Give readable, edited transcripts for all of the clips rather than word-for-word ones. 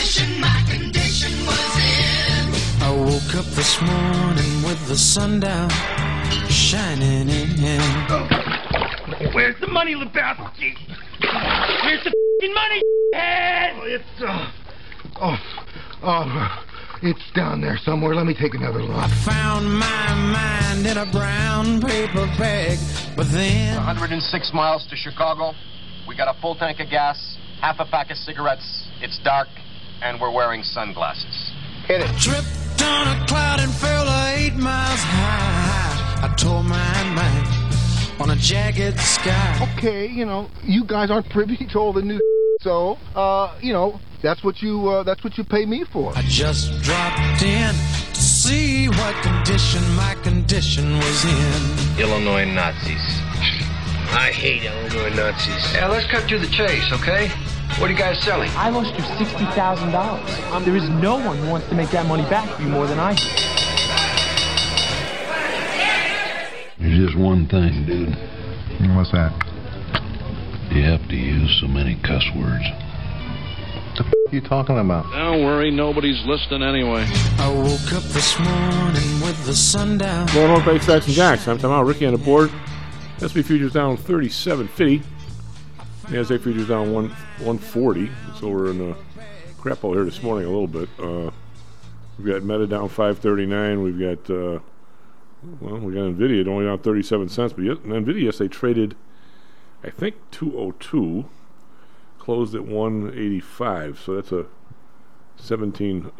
condition was in. I woke up this morning with the sun down, shining in. Where's the money, Lebowski? Where's the f***ing money, head? It's down there somewhere. Let me take another look. I found my mind in a brown paper bag, but then 106 miles to Chicago. We got a full tank of gas, half a pack of cigarettes. It's dark, and we're wearing sunglasses. Hit it. Tripped on a cloud and fell 8 miles high. I tore my mind on a jagged sky. Okay, you guys aren't privy to all the new so, that's what you pay me for. I just dropped in to see what condition my condition was in. Illinois Nazis. I hate Illinois Nazis. Yeah, let's cut to the chase, okay? What are you guys selling? I lost you $60,000. There is no one who wants to make that money back for you more than I do. There's just one thing, dude. What's that? You have to use so many cuss words. What the f*** are you talking about? Don't worry, nobody's listening anyway. I woke up this morning with the sun down. Going on by Saxon Jacks. I'm out. Ricky on the board. S&P futures down 37.50. NASDAQ futures down 140. So we're in a crap out here this morning a little bit. We've got Meta down 539. We've got we got Nvidia only down 37 cents. But Nvidia yesterday traded, I think, 202, closed at 185, so that's a $17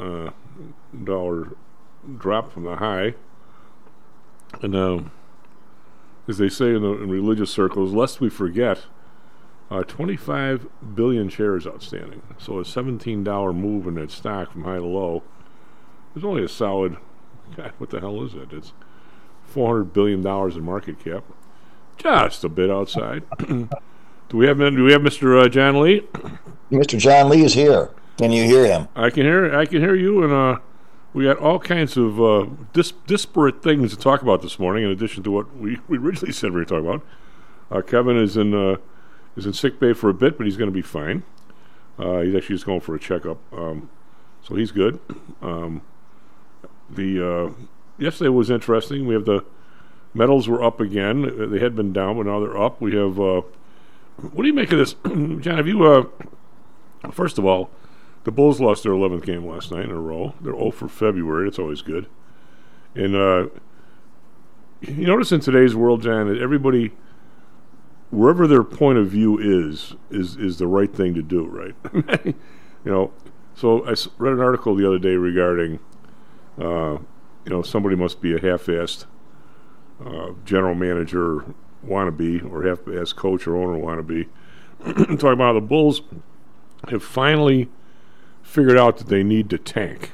drop from the high. And as they say in religious circles, lest we forget, 25 billion shares outstanding. So a $17 move in that stock from high to low is only a solid, God, what the hell is it? It's $400 billion in market cap. Just a bit outside. Do we have Mr. John Lee? Mr. John Lee is here. Can you hear him? I can hear you, and we got all kinds of disparate things to talk about this morning. In addition to what we originally said we were talking about, Kevin is in sick bay for a bit, but he's going to be fine. He's actually just going for a checkup, so he's good. Yesterday was interesting. We have the metals were up again. They had been down, but now they're up. We have, what do you make of this? John, have you, first of all, the Bulls lost their 11th game last night in a row. They're 0 for February. That's always good. And you notice in today's world, John, that everybody, wherever their point of view is the right thing to do, right? So I read an article the other day regarding, somebody must be a half-assed general manager wannabe or half-assed coach or owner wannabe. Talking about how the Bulls have finally figured out that they need to tank.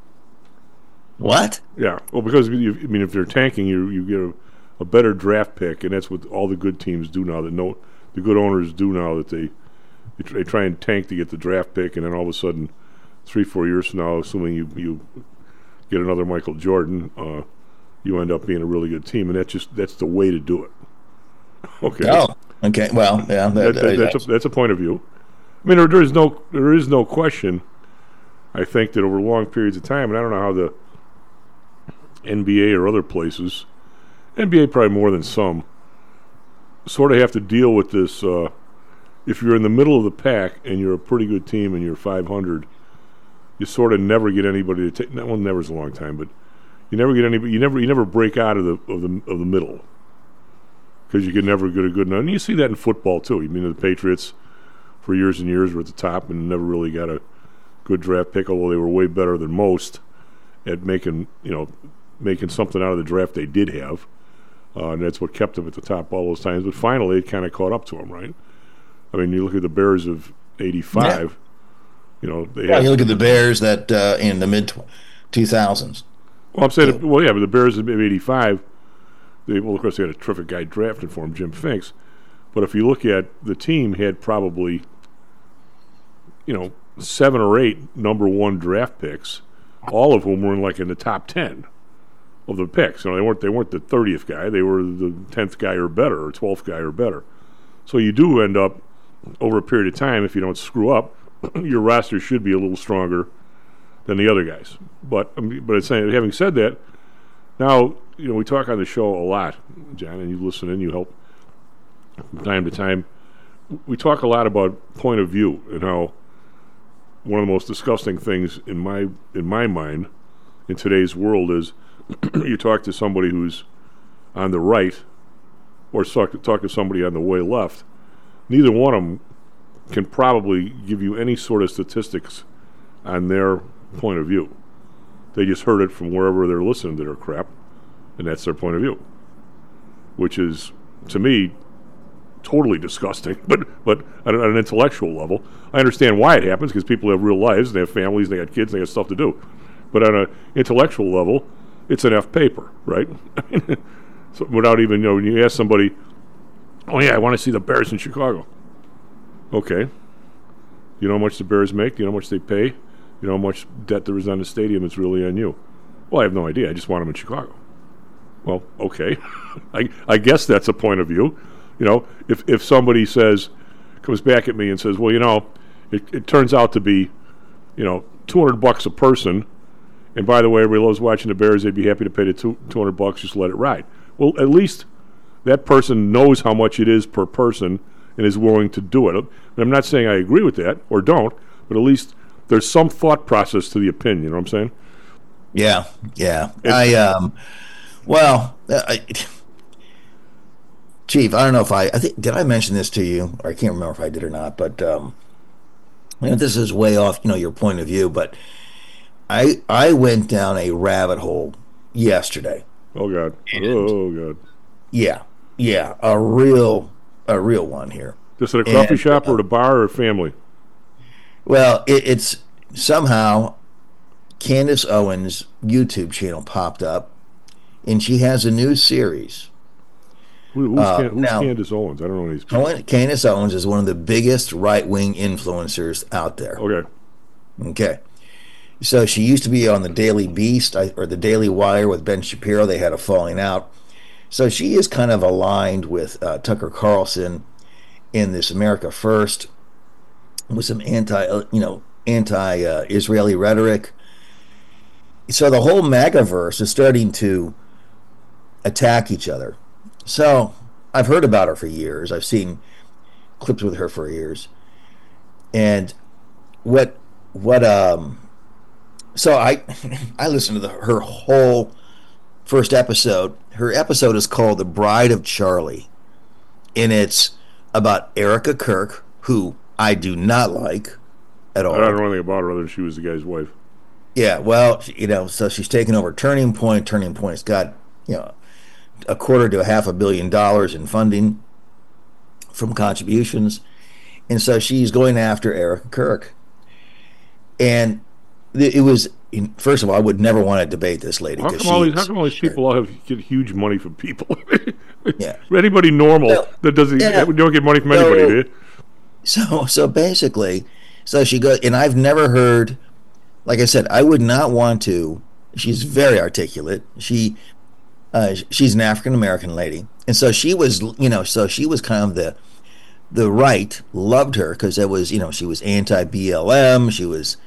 What? Yeah. Well, because if they're tanking, you get a better draft pick, and that's what all the good teams do now. The good owners do now that they try and tank to get the draft pick, and then all of a sudden, 3-4 years from now, assuming you get another Michael Jordan, you end up being a really good team, and that's the way to do it. Okay. Oh. Okay. Well, yeah. That's a point of view. I mean, there is no question. I think that over long periods of time, and I don't know how the NBA or other places, NBA probably more than some, sort of have to deal with this. If you're in the middle of the pack and you're a pretty good team and you're 500, you sort of never get anybody to take. Well, never's a long time, but you never get anybody. You never break out of the middle because you can never get a good enough. And you see that in football too. You mean the Patriots for years and years were at the top and never really got a good draft pick, although they were way better than most at making something out of the draft they did have. And that's what kept them at the top all those times. But finally, it kind of caught up to them, right? I mean, you look at the Bears of '85. Yeah. You look at the Bears that in the mid 2000s. Well, I'm saying, but the Bears of '85. Of course, they had a terrific guy drafted for them, Jim Finks. But if you look at the team, had probably 7 or 8 number one draft picks, all of whom were in the top 10 of the picks. They weren't the 30th guy; they were the 10th guy or better, or 12th guy or better. So you do end up over a period of time, if you don't screw up, your roster should be a little stronger than the other guys. But it's saying, having said that, now we talk on the show a lot, John, and you listen in, you help from time to time. We talk a lot about point of view and how one of the most disgusting things in my mind in today's world is you talk to somebody who's on the right or talk to somebody on the way left. Neither one of them can probably give you any sort of statistics on their point of view. They just heard it from wherever they're listening to their crap, and that's their point of view, which is, to me, totally disgusting. But on an intellectual level, I understand why it happens, because people have real lives, they have families, they have kids, they have stuff to do. But on an intellectual level, it's an F paper, right? So without even, when you ask somebody, oh yeah, I want to see the Bears in Chicago. Okay. You know how much the Bears make? Do you know how much they pay? You know how much debt there is on the stadium? It's really on you. Well, I have no idea. I just want them in Chicago. Well, okay. I guess that's a point of view. If somebody comes back at me and says, well, it turns out to be, $200 a person, and by the way, everybody loves watching the Bears, they'd be happy to pay the $200, just let it ride. Well, at least that person knows how much it is per person and is willing to do it. And I'm not saying I agree with that or don't, but at least there's some thought process to the opinion. You know what I'm saying? Yeah. Chief, I don't know if I think, did I mention this to you? Or I can't remember if I did or not, but this is way off, your point of view, but I went down a rabbit hole yesterday. Oh God. Oh God. Yeah. A real one here. Just at a coffee shop or at a bar or a family? Well, it's somehow Candace Owens' YouTube channel popped up, and she has a new series. Who's Candace Owens? I don't know these people. Candace Owens is one of the biggest right-wing influencers out there. Okay. So she used to be on the Daily Beast or the Daily Wire with Ben Shapiro. They had a falling out. So she is kind of aligned with Tucker Carlson in this America First, with some anti-Israeli rhetoric. So the whole MAGAverse is starting to attack each other. So I've heard about her for years. I've seen clips with her for years. And so I listened to her whole first episode. Her episode is called The Bride of Charlie, and it's about Erica Kirk, who I do not like at all. I don't know anything about her other than she was the guy's wife. Yeah, well, so she's taken over Turning Point. Turning Point's got, $250 to $500 million in funding from contributions, and so she's going after Erica Kirk. And it was, first of all, I would never want to debate this lady. How come all these people get huge money from people? Yeah. Anybody normal that doesn't don't get money from anybody, do you? So basically, she goes, and I've never heard, like I said, I would not want to. She's very articulate. She's an African American lady, and so she was, so she was kind of the right loved her because it was, she was anti-BLM, she was,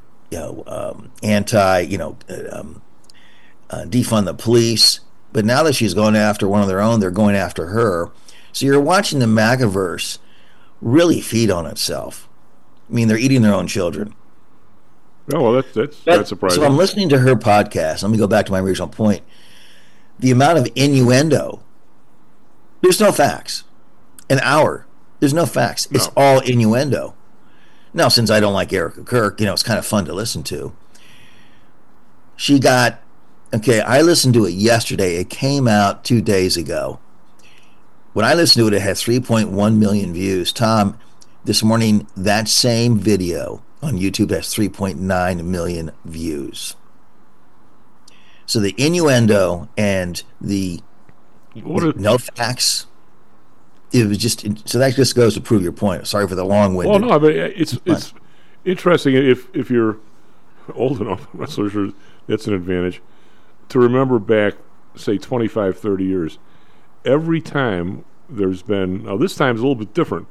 anti, defund the police. But now that she's going after one of their own, they're going after her. So you're watching the MAGAverse really feed on itself. I mean, they're eating their own children. Oh, well, that's surprising. So I'm listening to her podcast. Let me go back to my original point. The amount of innuendo. There's no facts. There's no facts. It's all innuendo. Now, since I don't like Erica Kirk, it's kind of fun to listen to. She got, I listened to it yesterday. It came out 2 days ago. When I listened to it, it had 3.1 million views. Tom, this morning, that same video on YouTube has 3.9 million views. So the innuendo and the no facts, it was just, so that just goes to prove your point. Sorry for the long-winded. Well, no, but it's interesting if you're old enough, I'm not so sure that's an advantage, to remember back, say, 25, 30 years. Every time there's been, now this time is a little bit different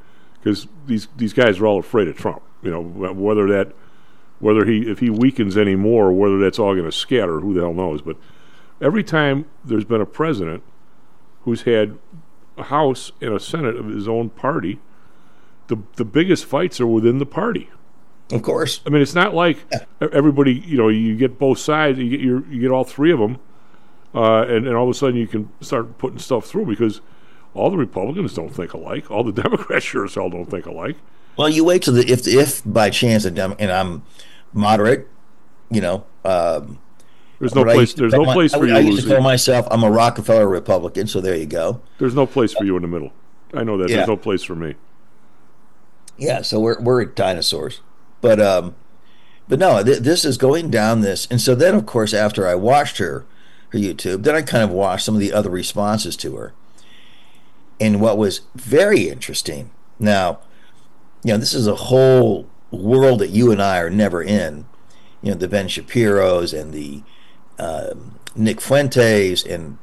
because these guys are all afraid of Trump. You know, if he weakens any more, whether that's all going to scatter, who the hell knows? But every time there's been a president who's had a House and a Senate of his own party, the biggest fights are within the party. Of course. I mean, it's not like everybody, you know, you get both sides, you get all three of them, and all of a sudden you can start putting stuff through, because all the Republicans don't think alike. All the Democrats sure as hell don't think alike. Well, you wait till if by chance, and I'm moderate, you know. There's no place for you. I used to call myself, I'm a Rockefeller Republican, so there you go. There's no place for you in the middle. I know that. Yeah. There's no place for me. Yeah, so we're dinosaurs. But no, this is going down this. And so then, of course, after I watched her YouTube, then I kind of watched some of the other responses to her. And what was very interesting, now, you know, this is a whole world that you and I are never in. You know, the Ben Shapiros and the Nick Fuentes and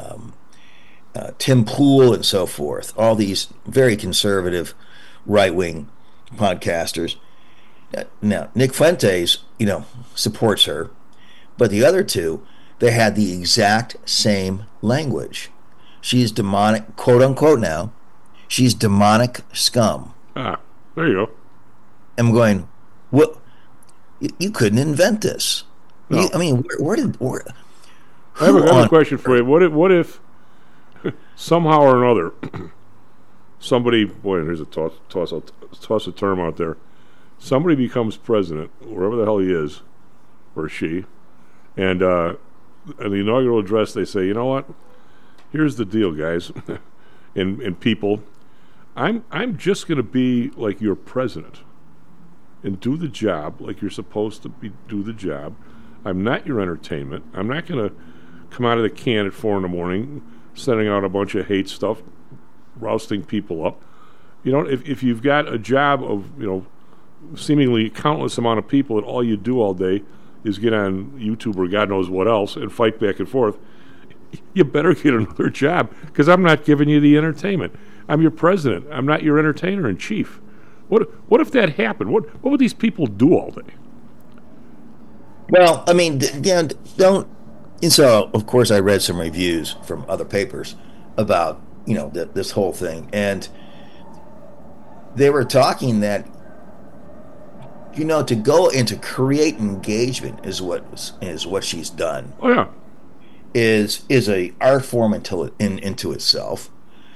Tim Pool and so forth, all these very conservative right-wing podcasters. Now, Nick Fuentes, you know, supports her, but the other two, they had the exact same language. She's demonic, quote unquote now, she's demonic scum. Ah, there you go. I'm going, what? You couldn't invent this. No. I mean, where I have a question for you. What if somehow or another, somebody, boy, here's a toss a term out there. Somebody becomes president, wherever the hell he is, or she, and in the inaugural address they say, you know what? Here's the deal, guys, and people. I'm just going to be like your president and do the job like you're supposed to do the job. I'm not your entertainment. I'm not going to come out of the can at 4 a.m, sending out a bunch of hate stuff, rousting people up. You know, if you've got a job of, you know, seemingly countless amount of people that all you do all day is get on YouTube or God knows what else and fight back and forth, you better get another job, because I'm not giving you the entertainment. I'm your president. I'm not your entertainer in chief. What if that happened? What would these people do all day? Well, I mean, yeah, don't. And so, of course, I read some reviews from other papers about, you know, this whole thing, and they were talking that, you know, to go and to create engagement is what she's done. Oh yeah, is a art form into itself,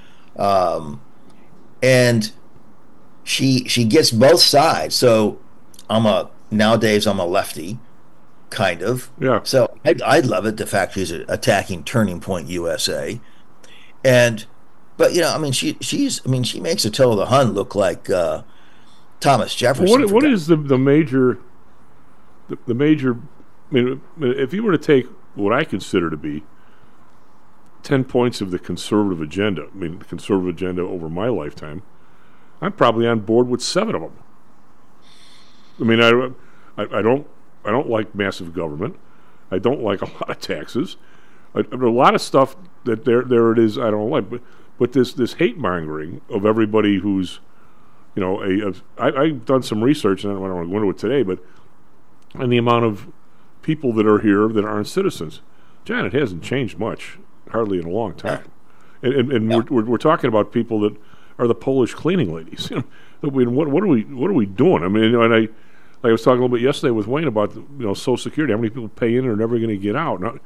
and she gets both sides. So nowadays I'm a lefty, kind of. Yeah. So I'd love it, the fact she's attacking Turning Point USA, but you know, I mean, she makes Attila the Hun look like Thomas Jefferson. What is the major? I mean, if you were to take what I consider to be 10 points of the conservative agenda, I mean, the conservative agenda over my lifetime, I'm probably on board with 7 of them. I mean, I don't like massive government. I don't like a lot of taxes. A lot of stuff that there it is I don't like. But this hate mongering of everybody who's, you know, I've done some research, and I don't want to go into it today, but on the amount of people that are here that aren't citizens, John, it hasn't changed much, hardly in a long time. And yeah. we're talking about people that are the Polish cleaning ladies. You know, what are we doing? I mean, you know, and I was talking a little bit yesterday with Wayne about, you know, Social Security. How many people pay in and are never going to get out? Now,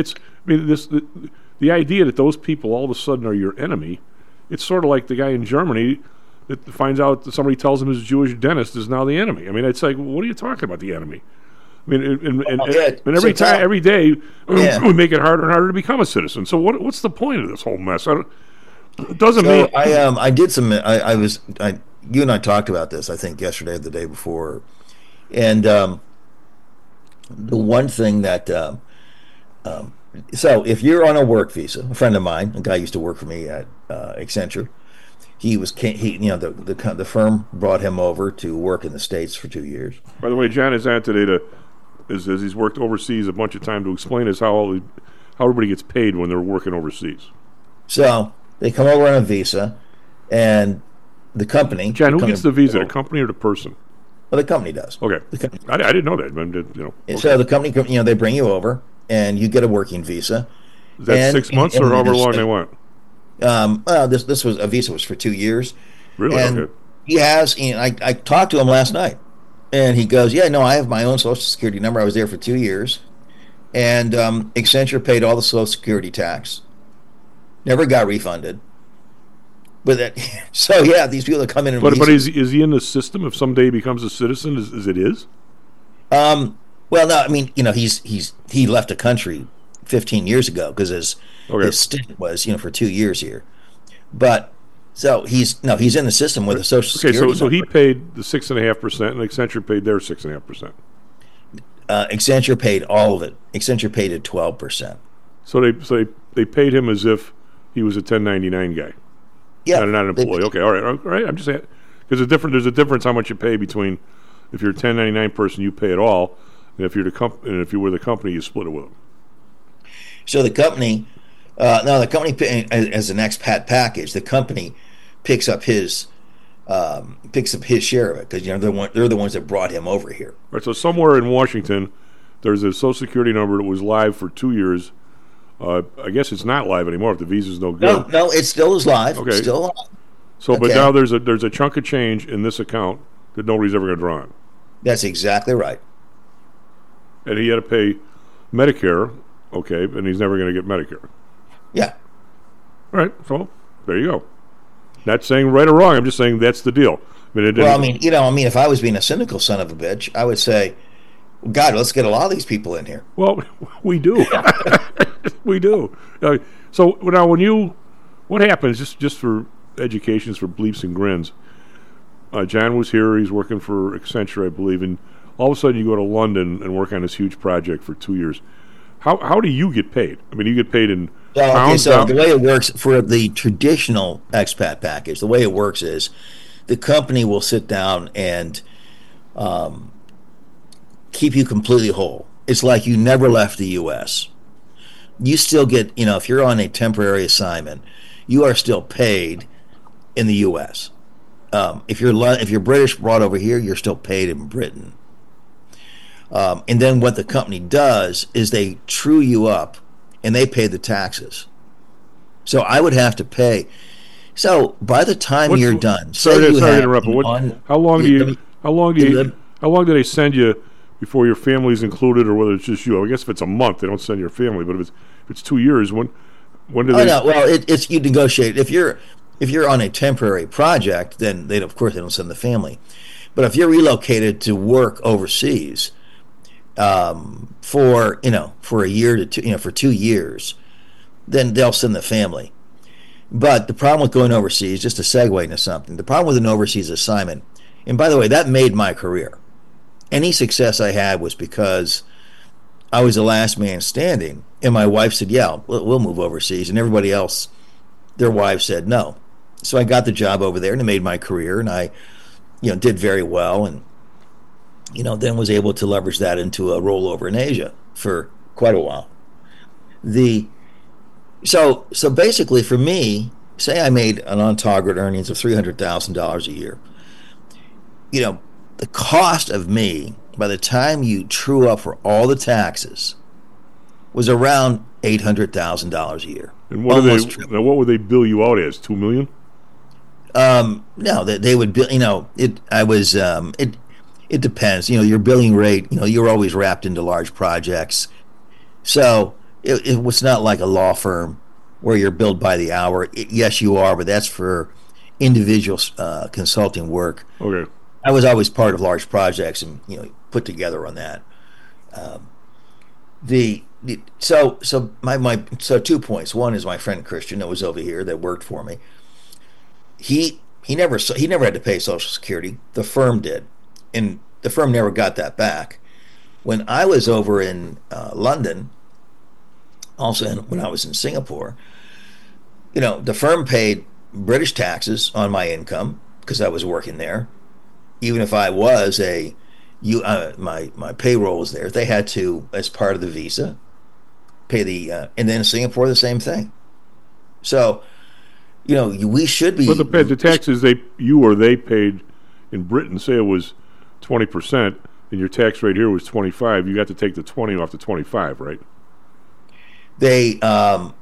the idea that those people all of a sudden are your enemy. It's sort of like the guy in Germany that finds out that somebody tells him his Jewish dentist is now the enemy. I mean, it's like, what are you talking about, the enemy? I mean, and every day, we make it harder and harder to become a citizen. So what's the point of this whole mess? It doesn't mean. I did some. You and I talked about this, I think, yesterday or the day before, and the one thing that. So if you're on a work visa, a friend of mine, a guy used to work for me at Accenture, the firm brought him over to work in the States for 2 years. By the way, John is on today as he's worked overseas a bunch of time, to explain us how everybody gets paid when they're working overseas. So they come over on a visa, and the company. John, who company, gets the visa? The company or the person? Well, the company does. Okay. I didn't know that. Okay. So the company, they bring you over, and you get a working visa. Is that 6 months or however long they want? This was a visa was for 2 years. Really? And okay. he has. I talked to him last night, and he goes, "Yeah, no, I have my own Social Security number. I was there for 2 years, and Accenture paid all the Social Security tax. Never got refunded." But these people that come in and but is he in the system if someday he becomes a citizen? Is it his? Well, no, I mean, he left the country 15 years ago because his stint was for 2 years here. But so he's in the system with the Social Security. Okay, so he paid the 6.5%, and Accenture paid their 6.5%. Accenture paid all of it. Accenture paid it 12%. So they paid him as if he was a 1099 guy. Yeah, not an employee. Okay, all right. I'm just saying because there's a difference how much you pay between if you're a 1099 person, you pay it all, and if you're if you were the company, you split it with them. So the company, the company as an expat package, the company picks up his share of it because they're the ones that brought him over here. Right. So somewhere in Washington, there's a Social Security number that was live for 2 years. I guess it's not live anymore if the visa's no good. No, it still is live. Okay. It's still live. So, but now there's a chunk of change in this account that nobody's ever going to draw on. That's exactly right. And he had to pay Medicare, and he's never going to get Medicare. Yeah. All right. So there you go. Not saying right or wrong. I'm just saying that's the deal. If I was being a cynical son of a bitch, I would say, God, let's get a lot of these people in here. Well, we do. We do. So now, what happens, just for educations for bleeps and grins, John was here, he's working for Accenture, I believe, and all of a sudden you go to London and work on this huge project for 2 years. How do you get paid? I mean, you get paid in pounds? So the way it works for the traditional expat package, the way it works is the company will sit down and keep you completely whole. It's like you never left the U.S. You still get, if you're on a temporary assignment, you are still paid in the U.S. If you're British brought over here, you're still paid in Britain. And then what the company does is they true you up, and they pay the taxes. So I would have to pay. So by the time you're done, sorry to interrupt. But how long do they send you before your family's included, or whether it's just you? I guess if it's a month, they don't send your family. But if it's 2 years, when do they? No. Well, it's you negotiate. If you're on a temporary project, then they don't send the family. But if you're relocated to work overseas for a year to for 2 years, then they'll send the family. But the problem with going overseas, just to segue into something, the problem with an overseas assignment, and by the way, that made my career. Any success I had was because I was the last man standing, and my wife said, "Yeah, we'll move overseas," and everybody else, their wives said no. So I got the job over there, and it made my career, and I, did very well, and then was able to leverage that into a rollover in Asia for quite a while. So basically, for me, say I made an on-target earnings of $300,000 a year. The cost of me, by the time you true up for all the taxes, was around $800,000 a year. And what would they bill you out as? $2 million? No, they would bill. It depends. Your billing rate. You're always wrapped into large projects, so it was not like a law firm where you're billed by the hour. Yes, you are, but that's for individual consulting work. Okay. I was always part of large projects and put together on that. So 2 points. One is my friend Christian that was over here that worked for me. He never had to pay Social Security. The firm did, and the firm never got that back. When I was over in London, also when I was in Singapore, the firm paid British taxes on my income because I was working there. Even if I was my payroll was there, they had to, as part of the visa, pay and then in Singapore the same thing. So we should be. But the taxes they paid in Britain, say it was 20%, and your tax rate here was 25%. You got to take the 20 off the 25, right? They no,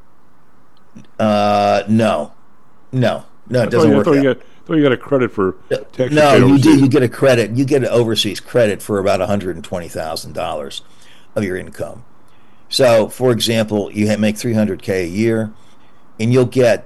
it doesn't work. I thought you got a credit for tax. No, you do. You get a credit. You get an overseas credit for about $120,000 of your income. So, for example, you make $300K a year, and you'll get,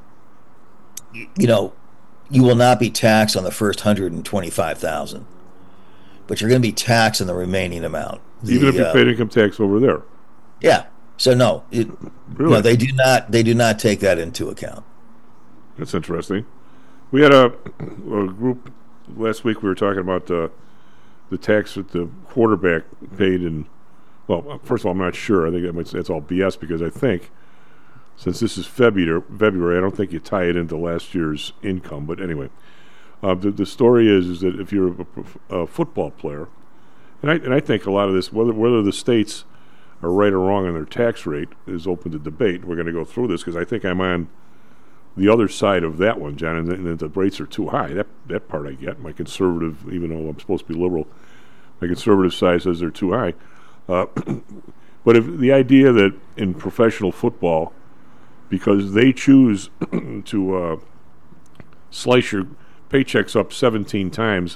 you will not be taxed on the first $125,000, but you're going to be taxed on the remaining amount. Even if you paid income tax over there. Yeah. So no, really? No, they do not. They do not take that into account. That's interesting. We had a group last week. We were talking about the tax that the quarterback paid in. Well, first of all, I'm not sure. I think that's all BS because I think since this is February, I don't think you tie it into last year's income. But anyway, the story is that if you're a football player, and I think a lot of this, whether the states are right or wrong on their tax rate, is open to debate. We're going to go through this because I think I'm on the other side of that one, John, and the rates are too high. That part I get. My conservative, even though I'm supposed to be liberal, my conservative side says they're too high. But if the idea that in professional football, because they choose to slice your paychecks up 17 times,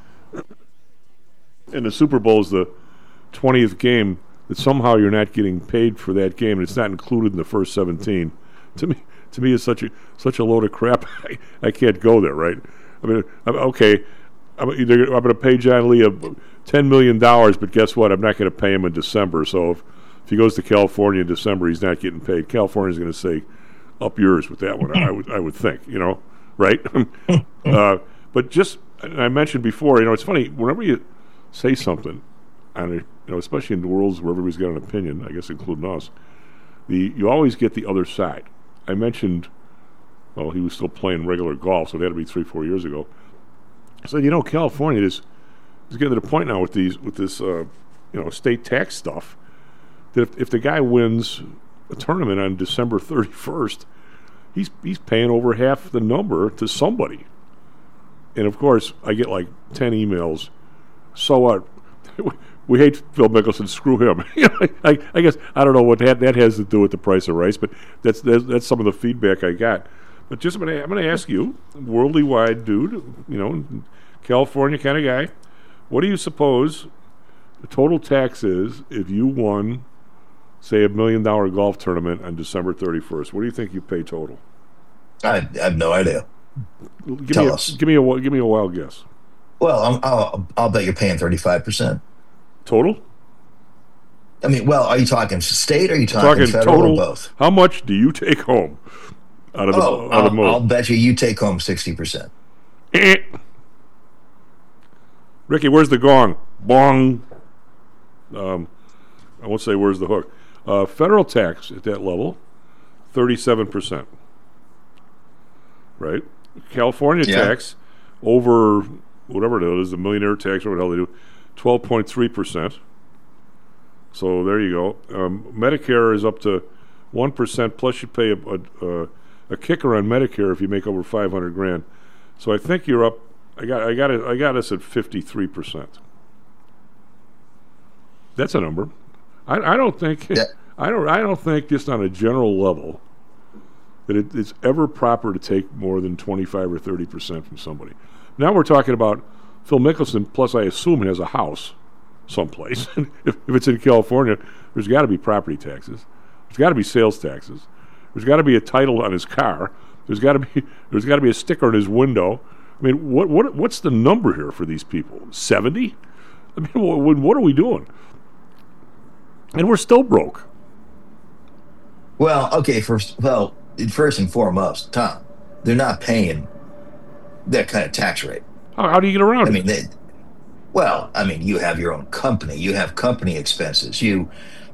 and the Super Bowl is the 20th game, that somehow you're not getting paid for that game, and it's not included in the first 17. To me, it's such a load of crap. I can't go there, right? I mean, okay, I'm going to pay John Lee $10 million, but guess what? I'm not going to pay him in December. So if he goes to California in December, he's not getting paid. California's going to say, up yours with that one. I would think, right? But just, I mentioned before, it's funny, whenever you say something, and especially in the worlds where everybody's got an opinion, I guess including us, you always get the other side. I mentioned, well, he was still playing regular golf, so it had to be 3-4 years ago. I said, California is getting to the point now with this state tax stuff that if the guy wins a tournament on December 31st, he's paying over half the number to somebody. And of course, I get like 10 emails. So what? We hate Phil Mickelson. Screw him. I guess I don't know what that has to do with the price of rice, but that's some of the feedback I got. But I'm going to ask you, worldly wide dude, California kind of guy, what do you suppose the total tax is if you won, say, $1 million golf tournament on December 31st? What do you think you pay total? I have no idea. Tell us. Give me a wild guess. Well, I'll bet you're paying 35%. Total? I mean, well, are you talking state or are you talking federal total, or both? How much do you take home out of the I'll bet you take home 60%. Ricky, where's the gong? Bong. I won't say where's the hook. Federal tax at that level, 37%. Right? California tax over whatever it is, the millionaire tax, whatever the hell they do, 12.3%. So there you go. Medicare is up to 1%, plus you pay a kicker on Medicare if you make over $500,000. So I think you're up. I got us at 53%. That's a number. I don't think. Yeah. I don't think just on a general level that it's ever proper to take more than 25 or 30% from somebody. Now we're talking about Phil Mickelson. Plus, I assume he has a house someplace. if it's in California, there's got to be property taxes. There's got to be sales taxes. There's got to be a title on his car. There's got to be a sticker on his window. I mean, what's the number here for these people? 70? I mean, what are we doing? And we're still broke. Well, okay. First and foremost, Tom, they're not paying that kind of tax rate. How do you get around it? You have your own company. You have company expenses. You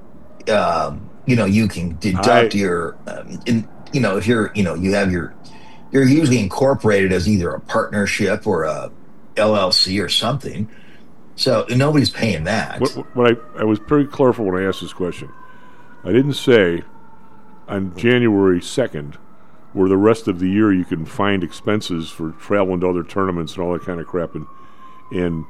can deduct your, if you're usually incorporated as either a partnership or a LLC or something. So nobody's paying that. I was pretty careful when I asked this question. I didn't say on January 2nd where the rest of the year you can find expenses for traveling to other tournaments and all that kind of crap, and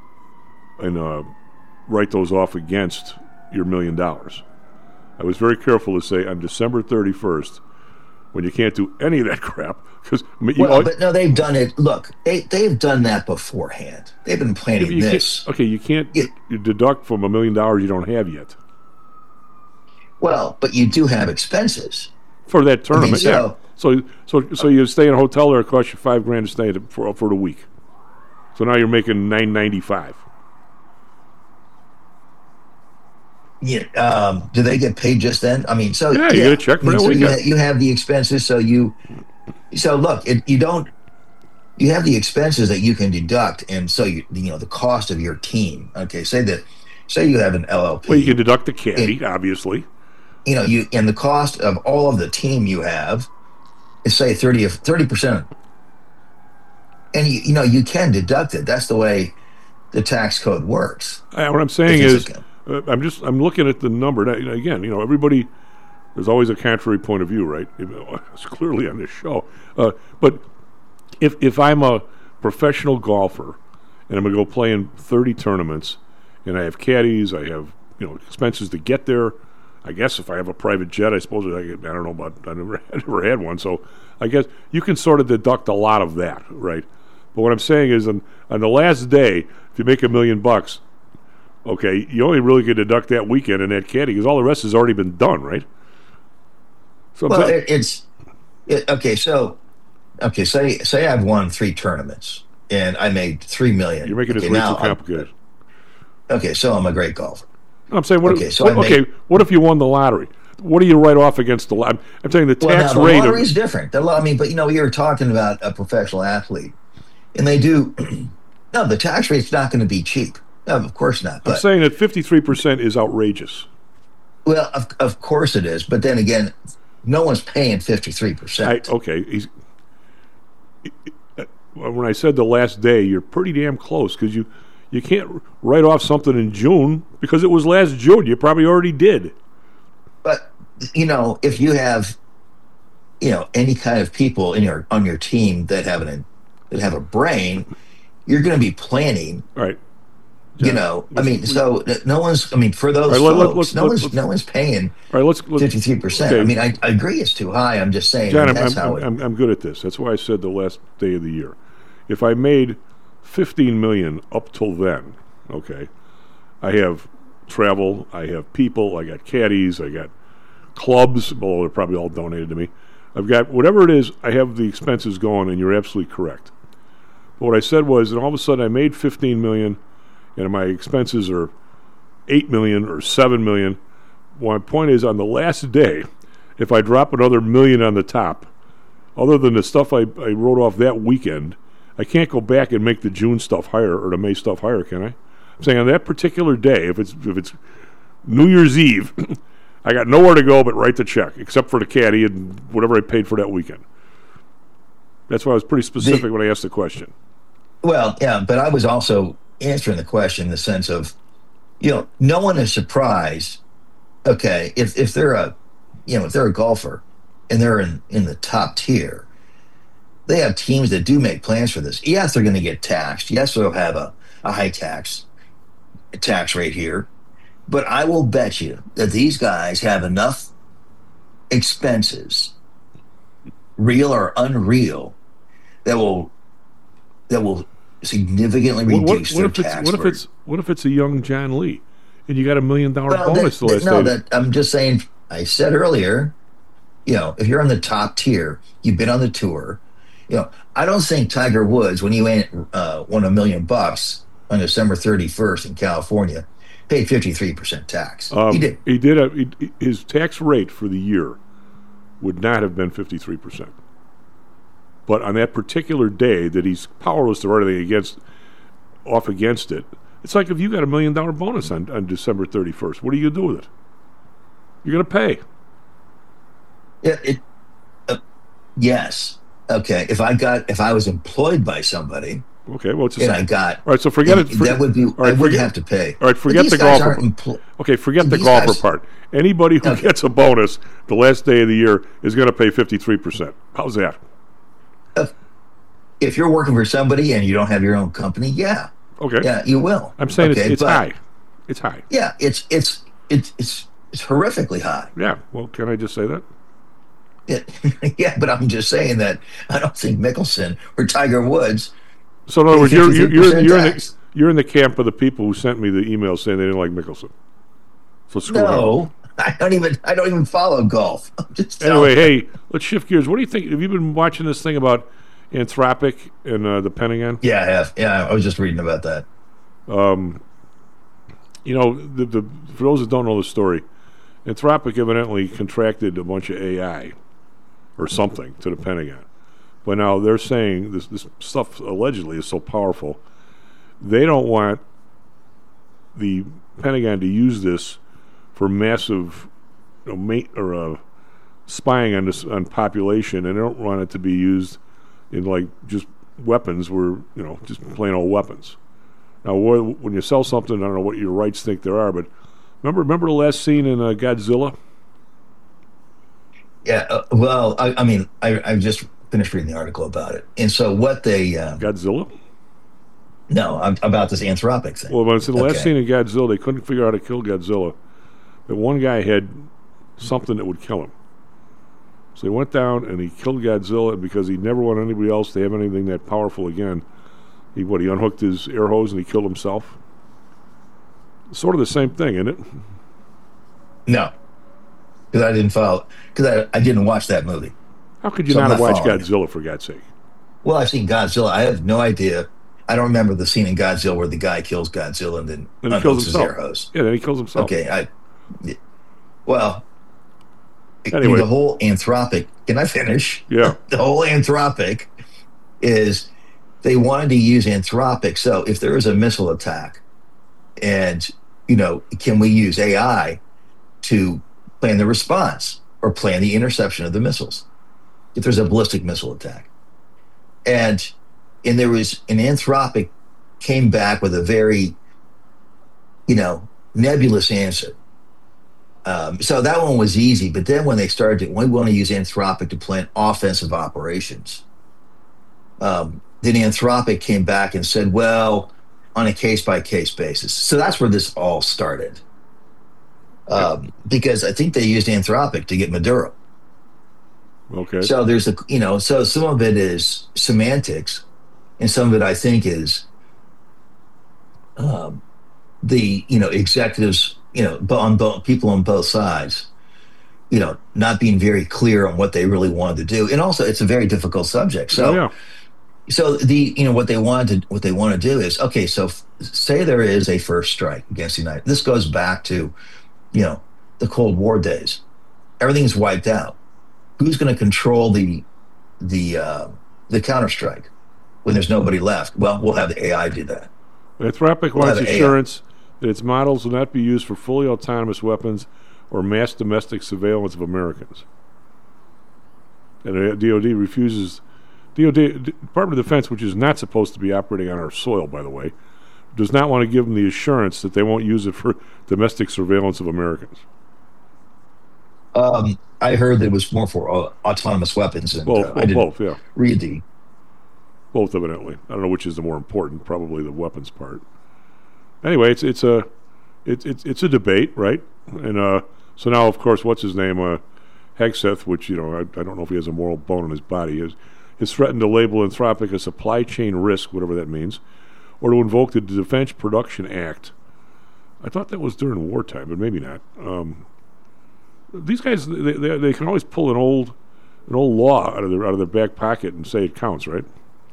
write those off against your $1 million. I was very careful to say on December 31st, when you can't do any of that crap, because but no, they've done it. Look, they've done that beforehand. They've been planning this. You can't deduct from $1 million you don't have yet. Well, but you do have expenses for that tournament. So you stay in a hotel there, it costs you $5,000 to stay for the week. So now you're making $995. Yeah. Do they get paid just then? I mean, so you get a check for that weekend. You have the expenses, so look, you have the expenses that you can deduct, and so the cost of your team. Okay, say you have an LLP. Well, you can deduct the caddy, obviously. And the cost of all of the team you have is say 30%, and you can deduct it. That's the way the tax code works. What I'm saying is, I'm looking at the number again. Everybody, there's always a contrary point of view, right? It's clearly on this show. But if I'm a professional golfer and I'm going to go play in 30 tournaments, and I have caddies, I have expenses to get there. I guess if I have a private jet, I suppose I don't know about. I never had one, so I guess you can sort of deduct a lot of that, right? But what I'm saying is, on the last day, if you make $1 million, okay, you only really can deduct that weekend and that caddy because all the rest has already been done, right? So say I've won 3 tournaments and I made $3 million. You're making this way too complicated. Okay, so I'm a great golfer. I'm saying, what if you won the lottery? What do you write off against the lottery? I'm saying the tax rate. The lottery is different. But you're talking about a professional athlete, and they do. No, the tax rate's not going to be cheap. No, of course not. I'm saying that 53% is outrageous. Well, of course it is. But then again, no one's paying 53%. Okay. When I said the last day, you're pretty damn close because you can't write off something in June because it was last June. You probably already did. But if you have any kind of people on your team that have a brain, you're going to be planning. Right. So no one's. I mean, for those folks, no one's paying. All right, let's 53%. Okay. I mean, I agree it's too high. I'm just saying. John, I'm good at this. That's why I said the last day of the year. If I made $15 million up till then, okay, I have travel, I have people, I got caddies, I got clubs. Well, they're probably all donated to me. I've got whatever it is. I have the expenses going, and you're absolutely correct. But what I said was, and all of a sudden I made $15 million. And my expenses are $8 million or $7 million. My point is, on the last day, if I drop another $1 million on the top, other than the stuff I wrote off that weekend, I can't go back and make the June stuff higher or the May stuff higher, can I? I'm saying on that particular day, if it's New Year's Eve, I got nowhere to go but write the check, except for the caddy and whatever I paid for that weekend. That's why I was pretty specific when I asked the question. Well, yeah, but I was also answering the question in the sense of, no one is surprised. Okay, if they're a golfer and they're in the top tier, they have teams that do make plans for this. Yes, they're going to get taxed. Yes, they'll have a high tax rate here, but I will bet you that these guys have enough expenses, real or unreal, that will significantly reduce their tax rate. What if it's a young John Lee, and you got $1 million bonus the last day? I'm just saying. I said earlier, if you're on the top tier, you've been on the tour. I don't think Tiger Woods, when he won $1 million on December 31st in California, paid 53% tax. He did. His tax rate for the year would not have been 53%. But on that particular day that he's powerless to write anything against it, it's like if you got $1 million bonus on December 31st, what are you going to do with it? You're going to pay. Yeah. Yes. Okay. If I was employed by somebody, Okay, well, it's and I got. All right, so forget it. That would be. I wouldn't have to pay. All right, forget the golfer. Okay, forget the golfer part. Anybody who gets a bonus the last day of the year is going to pay 53%. How's that? If you're working for somebody and you don't have your own company, yeah. Okay. Yeah, you will. I'm saying it's high. It's high. Yeah, it's horrifically high. Yeah. Well, can I just say that? Yeah, but I'm just saying that I don't think Mickelson or Tiger Woods. So in other words, you're in the camp of the people who sent me the email saying they didn't like Mickelson. So screw no, I don't even follow golf. I'm just anyway, hey, let's shift gears. What do you think? Have you been watching this thing about Anthropic and the Pentagon? Yeah, I have. Yeah, I was just reading about that. You know, for those that don't know the story, Anthropic evidently contracted a bunch of AI or something to the Pentagon. But now they're saying this stuff allegedly is so powerful, they don't want the Pentagon to use this for massive spying on population, and they don't want it to be used in like just weapons where, just plain old weapons. Now, when you sell something, I don't know what your rights think there are, but remember the last scene in Godzilla? Yeah, well, I just finished reading the article about it, and so what they Godzilla? No, about this Anthropic thing. Well, when it's in the last scene in Godzilla, they couldn't figure out how to kill Godzilla. But one guy had something that would kill him. So he went down and he killed Godzilla, because he never wanted anybody else to have anything that powerful again. He unhooked his air hose and he killed himself. Sort of the same thing, isn't it? No, because I didn't follow. Because I didn't watch that movie. How could you not have watched Godzilla, for God's sake? Well, I've seen Godzilla. I have no idea. I don't remember the scene in Godzilla where the guy kills Godzilla and then unhooks his air hose. Yeah, then he kills himself. Okay, well, anyway, the whole Anthropic. Can I finish? Yeah. The whole Anthropic is they wanted to use Anthropic. So if there is a missile attack, and can we use AI to plan the response or plan the interception of the missiles if there's a ballistic missile attack? And there was an Anthropic came back with a very, nebulous answer. So that one was easy. But then when they started, we want to use Anthropic to plan offensive operations. Then Anthropic came back and said, well, on a case-by-case basis. So that's where this all started. Because I think they used Anthropic to get Maduro. Okay. So there's so some of it is semantics, and some of it I think is the executives, people on both sides, not being very clear on what they really wanted to do, and also it's a very difficult subject. So, so what they want to do is, okay, so say there is a first strike against the United. This goes back to, the Cold War days. Everything's wiped out. Who's going to control the counterstrike when there's nobody left? Well, we'll have the AI do that. Anthropic wants assurance that its models will not be used for fully autonomous weapons or mass domestic surveillance of Americans. And the DOD refuses. Department of Defense, which is not supposed to be operating on our soil, by the way, does not want to give them the assurance that they won't use it for domestic surveillance of Americans. I heard that it was more for autonomous weapons. And, both, yeah. Read the... Both, evidently. I don't know which is the more important. Probably the weapons part. Anyway, it's a debate, right? And so now, of course, what's his name? Hegseth, which I don't know if he has a moral bone in his body, has threatened to label Anthropic a supply chain risk, whatever that means, or to invoke the Defense Production Act. I thought that was during wartime, but maybe not. These guys, they can always pull an old law out of their back pocket and say it counts, right?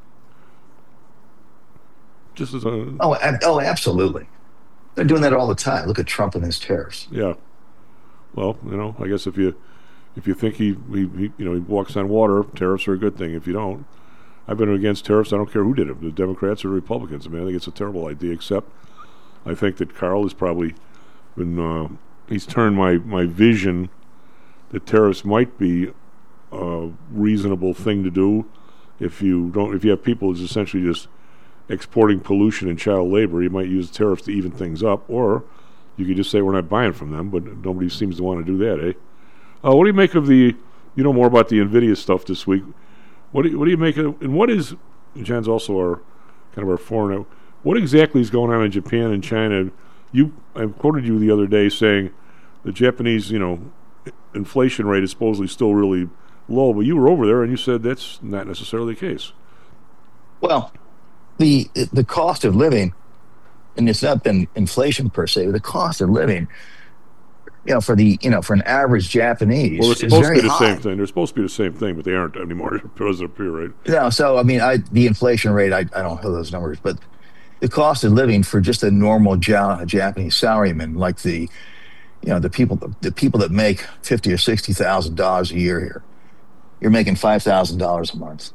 Just as a absolutely. They're doing that all the time. Look at Trump and his tariffs. Yeah. Well, I guess if you think he walks on water, tariffs are a good thing. If you don't, I've been against tariffs. I don't care who did it, the Democrats or Republicans. I mean, I think it's a terrible idea. Except, I think that Carl has probably been he's turned my vision that tariffs might be a reasonable thing to do if you have people who's essentially just exporting pollution and child labor. You might use tariffs to even things up, or you could just say we're not buying from them, but nobody seems to want to do that, eh? What do you make of the, you know more about the NVIDIA stuff this week. What do you make of, and what is, John's also our foreign, what exactly is going on in Japan and China? I quoted you the other day saying the Japanese, inflation rate is supposedly still really low, but you were over there and you said that's not necessarily the case. Well, the cost of living, and it's not been inflation per se, but the cost of living, for an average Japanese, well, it's supposed to be the high. same thing. They're supposed to be the same thing, but they aren't anymore because they're pure, right? No, so I mean, the inflation rate, I don't know those numbers, but the cost of living for just a normal Japanese salaryman, like the people that make $50,000 or $60,000 a year here, you're making $5,000 a month.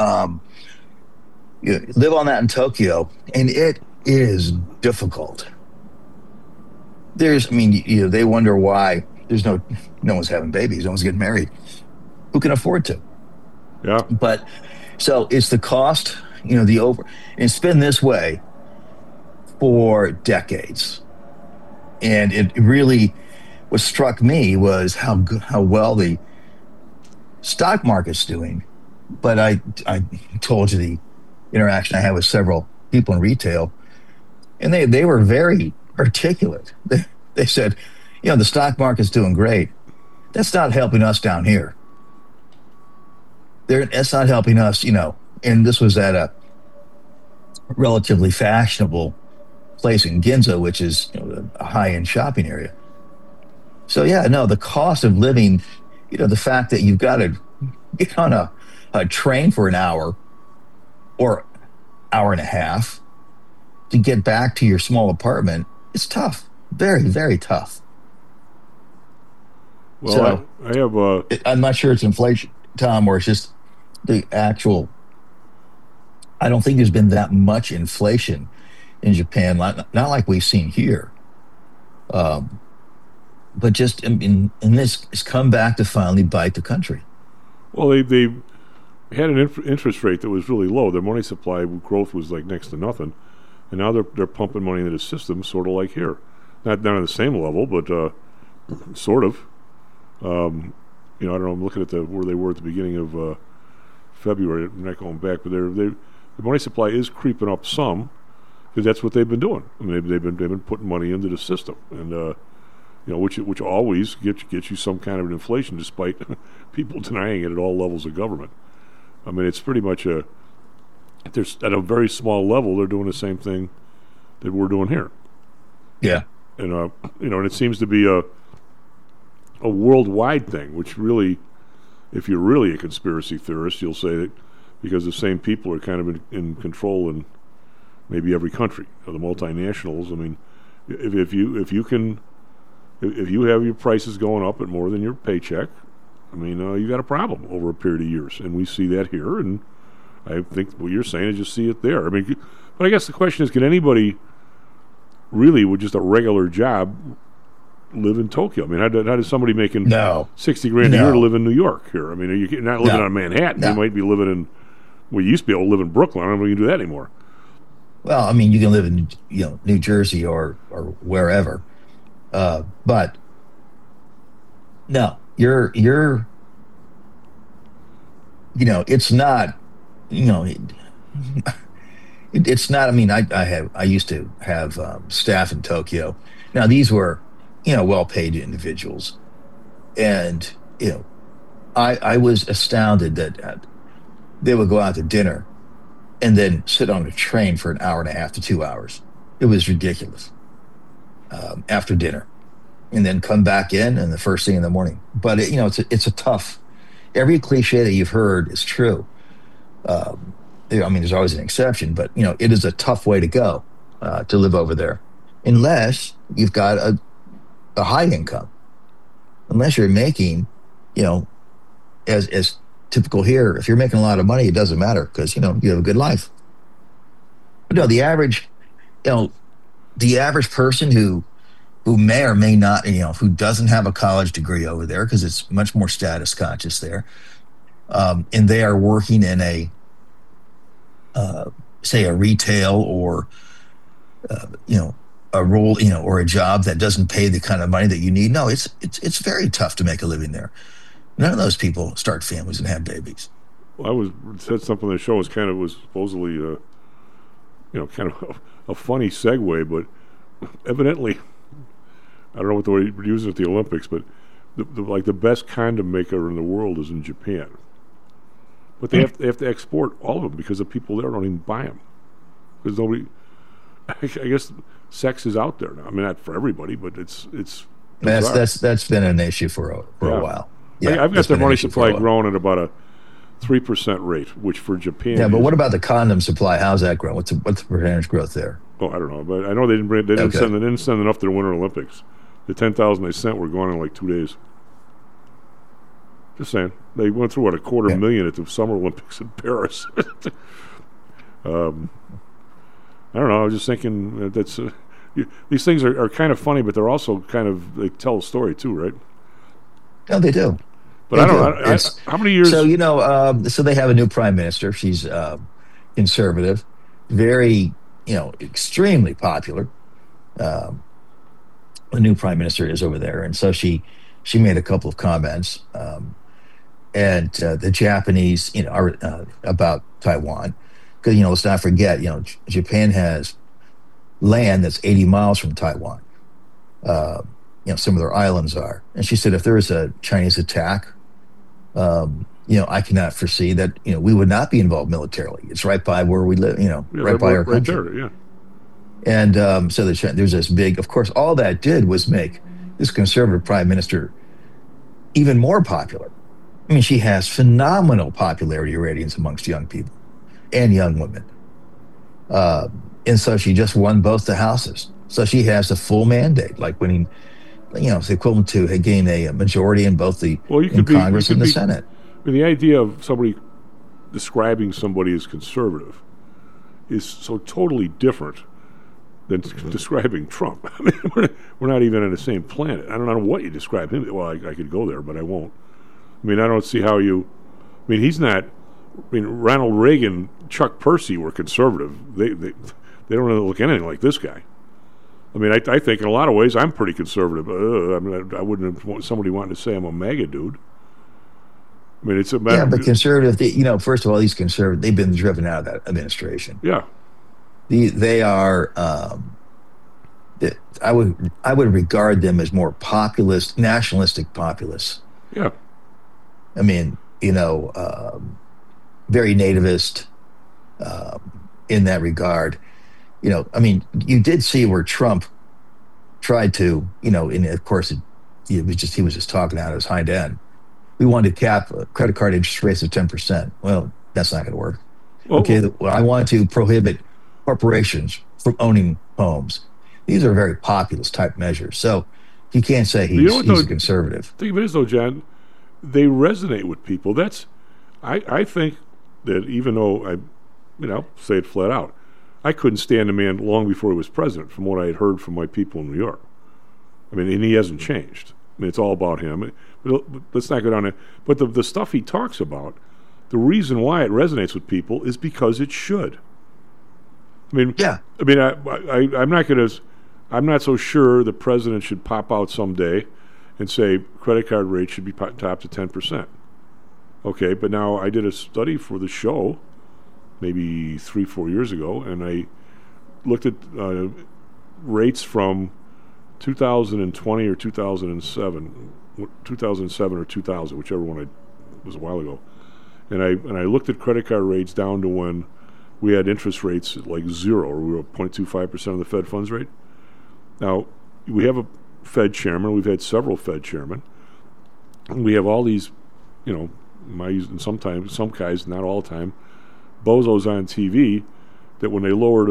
You live on that in Tokyo, and it is difficult. They wonder why no one's having babies, no one's getting married. Who can afford to? Yeah. But so it's the cost, and it's been this way for decades. And it really, what struck me was how well the stock market's doing. But I told you the interaction I had with several people in retail, and they were very articulate. They said, the stock market's doing great. That's not helping us down here. That's not helping us, and this was at a relatively fashionable place in Ginza, which is a high-end shopping area. So the cost of living, the fact that you've got to get on a train for an hour or hour and a half to get back to your small apartment, it's tough. Very, very tough. Well, so, I have I'm not sure it's inflation, Tom, or it's just the actual. I don't think there's been that much inflation in Japan, not like we've seen here. But just and this has come back to finally bite the country. Well, they had an interest rate that was really low. Their money supply growth was like next to nothing, and now they're pumping money into the system, sort of like here. Not down at the same level, but sort of. I don't know. I'm looking at where they were at the beginning of February. I'm not going back, but the money supply is creeping up some because that's what they've been doing. I mean, they've been putting money into the system, and which always gets you some kind of an inflation, despite people denying it at all levels of government. I mean, it's pretty much there's at a very small level they're doing the same thing that we're doing here. Yeah. And and it seems to be a worldwide thing, which really, if you're really a conspiracy theorist, you'll say that because the same people are kind of in control in maybe every country. The multinationals. I mean, if you have your prices going up at more than your paycheck, I mean, you got a problem over a period of years, and we see that here. And I think what you're saying is just see it there. I mean, but I guess the question is, can anybody really with just a regular job live in Tokyo? I mean, how does somebody making $60,000 a year to live in New York here? I mean, you're not living on Manhattan. You might be living in, well, you used to be able to live in Brooklyn. I don't know if you can do that anymore. Well, I mean, you can live in New Jersey or wherever, but no, you're it's not it's not. I mean, I used to have staff in Tokyo. Now these were well-paid individuals, and I was astounded that they would go out to dinner and then sit on a train for an hour and a half to 2 hours. It was ridiculous. After dinner, and then come back in and the first thing in the morning. But it's a tough. Every cliche that you've heard is true. I mean, there's always an exception, but it is a tough way to go to live over there, unless you've got a high income. Unless you're making, as typical here, if you're making a lot of money, it doesn't matter because you have a good life. But no, the average person who may or may not, who doesn't have a college degree over there, because it's much more status conscious there, and they are working in a say, a retail or, a role, or a job that doesn't pay the kind of money that you need. No, it's very tough to make a living there. None of those people start families and have babies. Well, said something on the show was supposedly, kind of a funny segue, but evidently, I don't know what the word we're using at the Olympics, but the best condom maker in the world is in Japan. But they have to export all of them because the people there don't even buy them. Because nobody, I guess, sex is out there now. I mean, not for everybody, but it's. That's been an issue for a while. Yeah, I've got the money supply growing at about a 3% rate, which for Japan. Yeah, but what about the condom supply? How's that growing? What's the percentage growth there? Oh, I don't know, but I know they didn't send enough to the Winter Olympics. The 10,000 they sent were gone in like 2 days. Just saying, they went through a $250,000 at the Summer Olympics in Paris. I don't know. I was just thinking that's these things are kind of funny, but they're also they tell a story too, right? No, they do. But I don't know. How many years? So so they have a new prime minister. She's conservative, very extremely popular. The new prime minister is over there, and so she made a couple of comments, and the Japanese are about Taiwan, because let's not forget Japan has land that's 80 miles from Taiwan. Some of their islands are, and she said if there is a Chinese attack, I cannot foresee that we would not be involved militarily. It's right by where we live, right by our country. Right there, yeah. And so there's this big, of course, all that did was make this conservative prime minister even more popular. I mean, she has phenomenal popularity ratings amongst young people and young women. And so she just won both the houses. So she has a full mandate, like winning, it's equivalent to getting a majority in both the Congress and the Senate. I mean, the idea of somebody describing somebody as conservative is so totally different than describing Trump. I mean, we're not even on the same planet. I don't know what you describe him. Well, I could go there, but I won't. I mean, I don't see how you. I mean, he's not. I mean, Ronald Reagan, Chuck Percy were conservative. They don't really look anything like this guy. I mean, I think in a lot of ways I'm pretty conservative. I mean, I wouldn't want somebody wanting to say I'm a MAGA dude. I mean, it's a matter. Yeah, but conservative. First of all, these conservative. They've been driven out of that administration. Yeah. They are. I would regard them as more populist, nationalistic populists. Yeah. I mean, very nativist in that regard. I mean, you did see where Trump tried to, and of course, he was just talking out of his hind end. We wanted to cap credit card interest rates at 10%. Well, that's not going to work. I want to prohibit corporations from owning homes. These are very populist type measures. So you can't say he's a conservative. The thing is, though, John, they resonate with people. I think that even though I, say it flat out, I couldn't stand the man long before he was president, from what I had heard from my people in New York. I mean, and he hasn't changed. I mean, it's all about him. But let's not go down there. But the stuff he talks about, the reason why it resonates with people is because it should. I mean, yeah. I mean, I'm not so sure the president should pop out someday and say credit card rates should be topped to 10%. Okay, but now I did a study for the show maybe 3-4 years ago, and I looked at rates from 2020 or 2007 or 2000, whichever one was a while ago, and I looked at credit card rates down to when we had interest rates at like zero, or we were 0.25% of the Fed funds rate. Now, we have a Fed chairman. We've had several Fed chairmen. And we have all these, sometimes, some guys, not all the time, bozos on TV that when they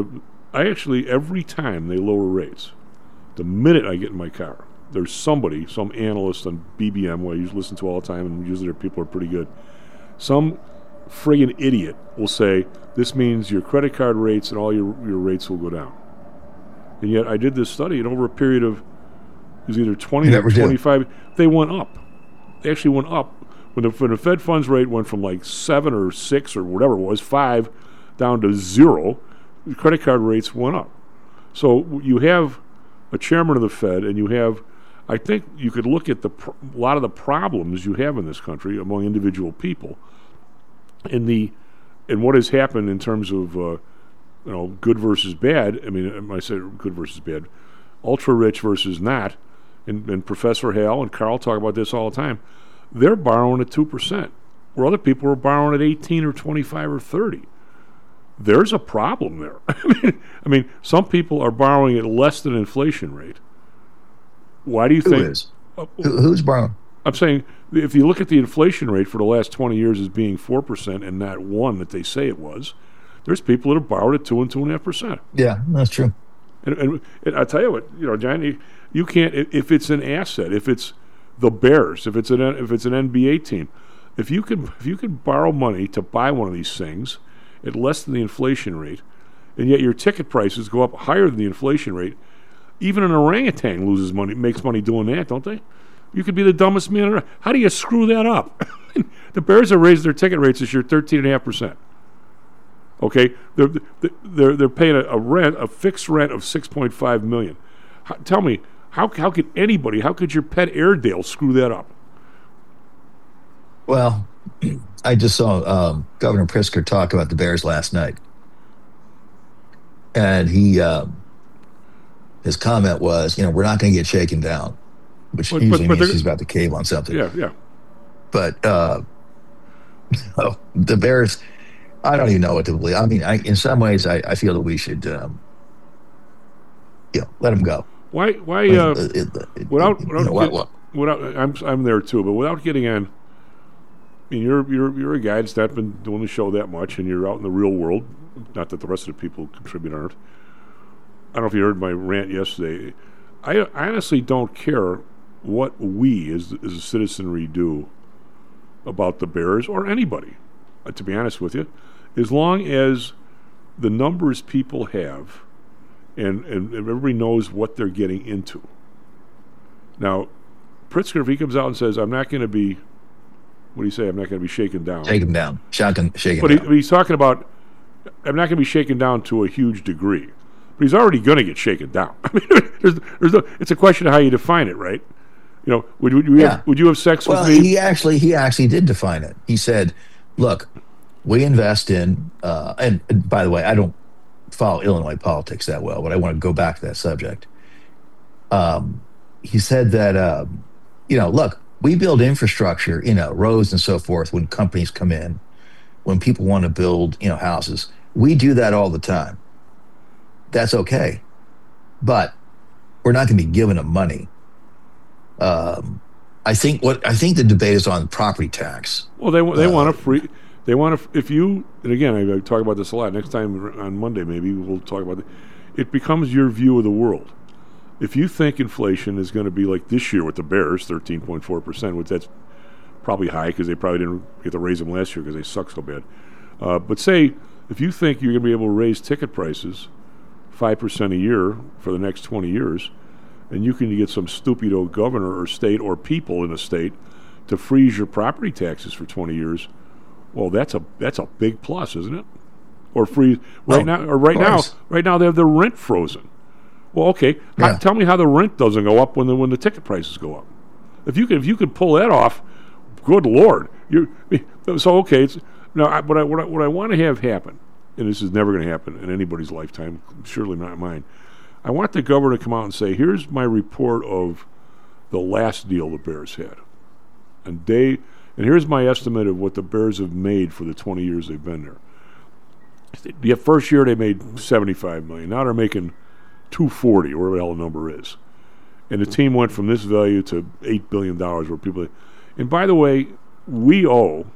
every time they lower rates, the minute I get in my car, there's some analyst on BBM, who I usually listen to all the time, and usually their people are pretty good. Some friggin' idiot will say, this means your credit card rates and all your rates will go down. And yet I did this study, and over a period of, it was either 20 or 25, they went up. They actually went up. When the Fed funds rate went from like 7 or 6 or whatever it was, 5, down to zero, the credit card rates went up. So you have a chairman of the Fed, and you have, I think you could look at a lot of the problems you have in this country among individual people, and what has happened in terms of good versus bad. I mean, I say good versus bad, ultra rich versus not, and Professor Hale and Carl talk about this all the time. They're borrowing at 2%, where other people are borrowing at 18 or 25 or 30. There's a problem there. I mean, some people are borrowing at less than inflation rate. Why do you think? Who is? Who's borrowing? I'm saying, if you look at the inflation rate for the last 20 years as being 4% and not 1% that they say it was, there's people that have borrowed at 2 and 2.5%. Yeah, that's true. And I tell you what, John, you can't, if it's an asset, if it's the Bears, if it's an NBA team, if you can borrow money to buy one of these things at less than the inflation rate, and yet your ticket prices go up higher than the inflation rate, even an orangutan makes money doing that, don't they? You could be the dumbest man around. How do you screw that up? The Bears have raised their ticket rates this year 13.5%. Okay, they're paying a fixed rent of $6.5 million. Tell me, how could your pet Airedale screw that up? Well, I just saw Governor Pritzker talk about the Bears last night, and his comment was, we're not going to get shaken down, which usually means he's about to cave on something. Yeah. But the Bears, I don't even know what to believe. I mean, in some ways, I feel that we should, let him go. Why? I'm there too, but without getting on. I mean, you're a guy that's not been doing the show that much, and you're out in the real world. Not that the rest of the people who contribute aren't. I don't know if you heard my rant yesterday. I honestly don't care what we as a citizenry do about the Bears or anybody, to be honest with you, as long as the numbers people have and everybody knows what they're getting into. Now, Pritzker, if he comes out and says, I'm not going to be, what do you say? I'm not going to be shaken down. Shaken down. Shaken but down. He's talking about, I'm not going to be shaken down to a huge degree. But he's already going to get shaken down. I mean, it's a question of how you define it, right? Would you have sex with me? He actually did define it. He said, look, we invest in, and by the way, I don't follow Illinois politics that well, but I want to go back to that subject. He said that, look, we build infrastructure, roads and so forth when companies come in, when people want to build, houses. We do that all the time. That's okay. But we're not going to be giving them money. I think the debate is on property tax. Well, they want to if you, and again, I talk about this a lot. Next time on Monday, maybe we'll talk about it. It becomes your view of the world. If you think inflation is going to be like this year with the Bears, 13.4%, which that's probably high because they probably didn't get to raise them last year because they suck so bad. But say, if you think you're going to be able to raise ticket prices 5% a year for the next 20 years, and you can get some stupido governor or state or people in a state to freeze your property taxes for 20 years, well, that's a big plus, isn't it? Or freeze right now they have the rent frozen. Well, okay. Yeah. Tell me how the rent doesn't go up when the ticket prices go up. If you could pull that off, good Lord. Okay. What I want to have happen, and this is never going to happen in anybody's lifetime, surely not mine. I want the governor to come out and say, "Here's my report of the last deal the Bears had, and here's my estimate of what the Bears have made for the 20 years they've been there. The first year they made $75 million. Now they're making $240, or whatever the hell the number is. And the team went from this value to $8 billion where people... And by the way, we owe,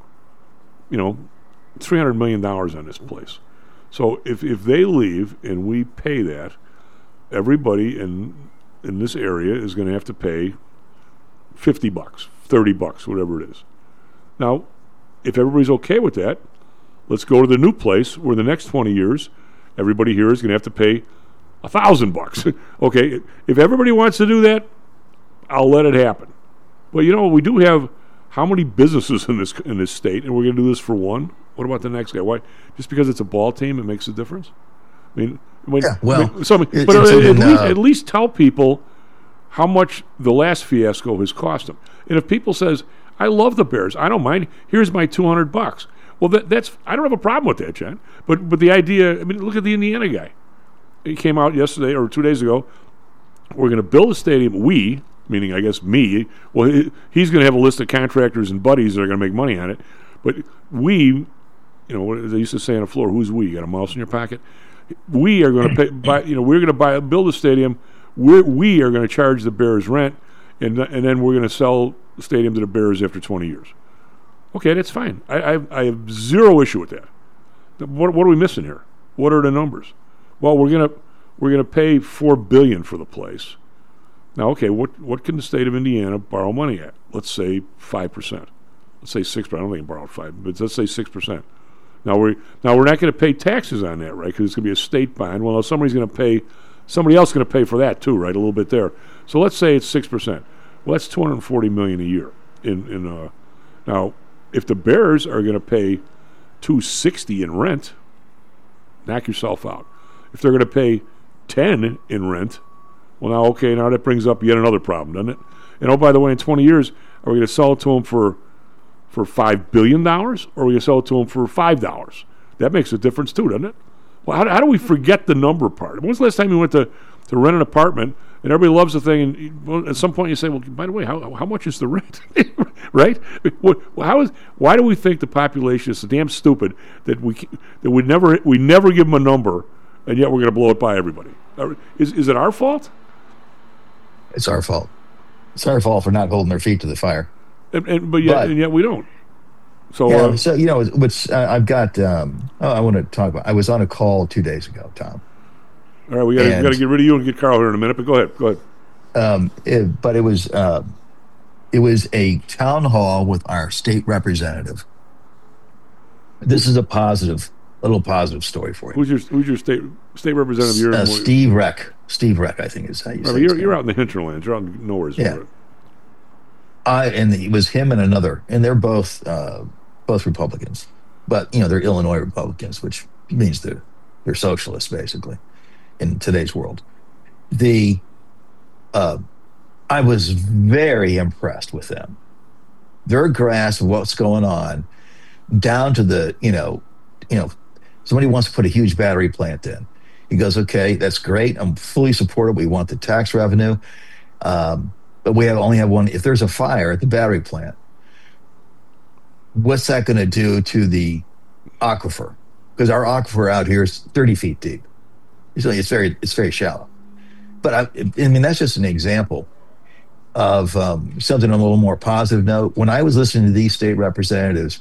$300 million on this place. So if they leave and we pay that, everybody in this area is going to have to pay $50, $30, whatever it is. Now, if everybody's okay with that, let's go to the new place where the next 20 years, everybody here is going to have to pay $1,000. Okay, if everybody wants to do that, I'll let it happen. But we do have how many businesses in this state, and we're going to do this for one? What about the next guy? Why? Just because it's a ball team, it makes a difference? I mean, at least tell people how much the last fiasco has cost them. And if people says, I love the Bears, I don't mind, here's my $200. Well, that's I don't have a problem with that, John. But the idea, I mean, look at the Indiana guy. He came out yesterday or 2 days ago. We're going to build a stadium. We, meaning I guess me. Well, he's going to have a list of contractors and buddies that are going to make money on it. But we, you know, what they used to say on the floor, who's we? You got a mouse in your pocket? We are going to we're going to build a stadium. We are going to charge the Bears rent, and then we're going to sell the stadium to the Bears after 20 years. Okay, that's fine. I have zero issue with that. What are we missing here? What are the numbers? Well, we're gonna pay $4 billion for the place. Now, okay, what can the state of Indiana borrow money at? Let's say 5%. Let's say 6%. I don't think it borrowed 5%, but let's say 6%. Now we're not going to pay taxes on that, right? Because it's going to be a state bond. Well, somebody else is going to pay for that too, right? A little bit there. So let's say it's 6%. Well, that's $240 million a year. Now, if the Bears are going to pay $260 in rent, knock yourself out. If they're going to pay $10 in rent, well, now that brings up yet another problem, doesn't it? And oh, by the way, in 20 years, are we going to sell it to them for $5 billion, or are we going to sell it to them for $5? That makes a difference too, doesn't it? Well, how do we forget the number part? When was the last time you went to rent an apartment and everybody loves the thing, and at some point you say, well, by the way, how much is the rent? Right? Why do we think the population is so damn stupid that we never give them a number, and yet we're going to blow it by everybody? Is it our fault? It's our fault. It's our fault for not holding their feet to the fire. But yet we don't. So which I've got. I want to talk about. I was on a call 2 days ago, Tom. All right, we got to get rid of you and get Carl here in a minute. But go ahead. It was a town hall with our state representative. This is a little positive story for you. Who's your state representative? Steve Reck. Steve Reck, I think is how you say it. You're out in the hinterlands. You're out in nowhere. Yeah. And it was him and another, and they're both Republicans, but they're Illinois Republicans, which means they're socialists basically in today's world. I was very impressed with them. Their grasp of what's going on, down to the somebody wants to put a huge battery plant in. He goes, okay, that's great. I'm fully supportive. We want the tax revenue. But we only have one. If there's a fire at the battery plant, what's that going to do to the aquifer? Because our aquifer out here is 30 feet deep. So it's very shallow. But I mean, that's just an example of something on a little more positive note. When I was listening to these state representatives,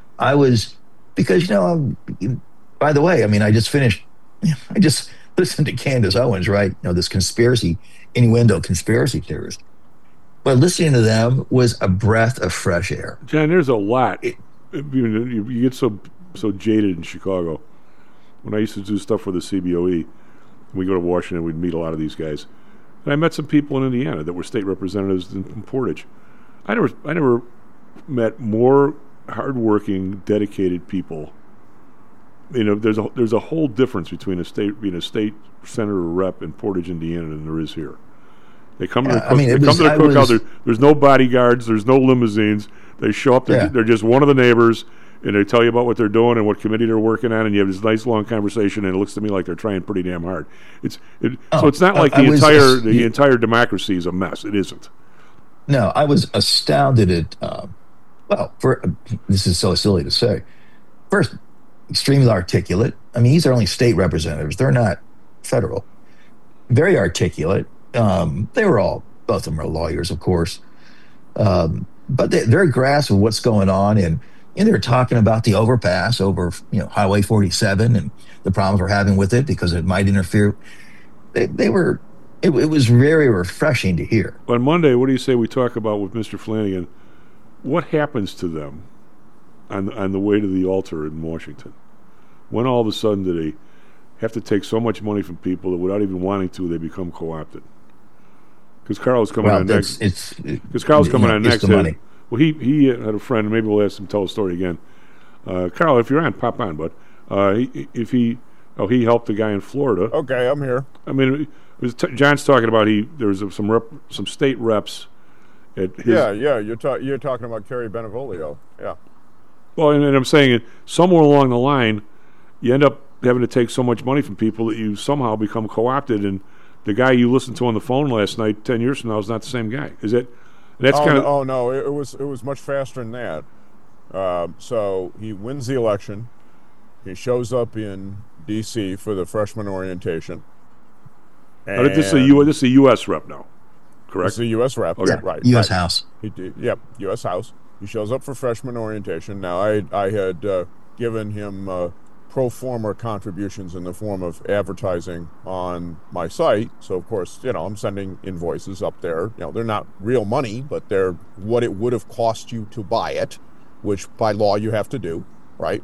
because by the way, I mean, I just listened to Candace Owens, right? this innuendo conspiracy theorist. But listening to them was a breath of fresh air. John, there's a lot. You get so jaded in Chicago. When I used to do stuff for the CBOE, we go to Washington, we'd meet a lot of these guys. And I met some people in Indiana that were state representatives in Portage. I never met more hardworking, dedicated people. There's a whole difference between being a state senator or rep in Portage, Indiana, than there is here. They come to the cookout. There's no bodyguards. There's no limousines. They show up. They're just one of the neighbors, and they tell you about what they're doing and what committee they're working on, and you have this nice long conversation. And it looks to me like they're trying pretty damn hard. So it's not like the entire democracy is a mess. It isn't. No, I was astounded at. This is so silly to say. First, extremely articulate. I mean, these are only state representatives. They're not federal. Very articulate. They were both of them are lawyers, of course. But their grasp of what's going on, and they're talking about the overpass over, Highway 47 and the problems we're having with it because it might interfere. It was very refreshing to hear. On Monday, what do you say we talk about with Mr. Flanagan? What happens to them on the way to the altar in Washington? When all of a sudden do they have to take so much money from people that without even wanting to, they become co-opted? Because Carl's coming on next. Because Carl's coming on next. Well, he had a friend. Maybe we'll ask him to tell the story again. Carl, if you're on, pop on, bud. He helped the guy in Florida. Okay, I'm here. I mean, it was John's talking about there was some state reps at his. Yeah. You're talking about Kerry Benevolio. Yeah. Well, and I'm saying somewhere along the line, you end up having to take so much money from people that you somehow become co-opted, and the guy you listened to on the phone last night 10 years from now is not the same guy. Is it? That's kind of. Oh no, it was much faster than that. So he wins the election. He shows up in D.C. for the freshman orientation. This is a U.S. rep now, correct? It's a U.S. rep, okay. Right? U.S. House. Yep, U.S. House. He shows up for freshman orientation. Now, I had given him pro forma contributions in the form of advertising on my site. So, of course, I'm sending invoices up there. They're not real money, but they're what it would have cost you to buy it, which by law you have to do, right?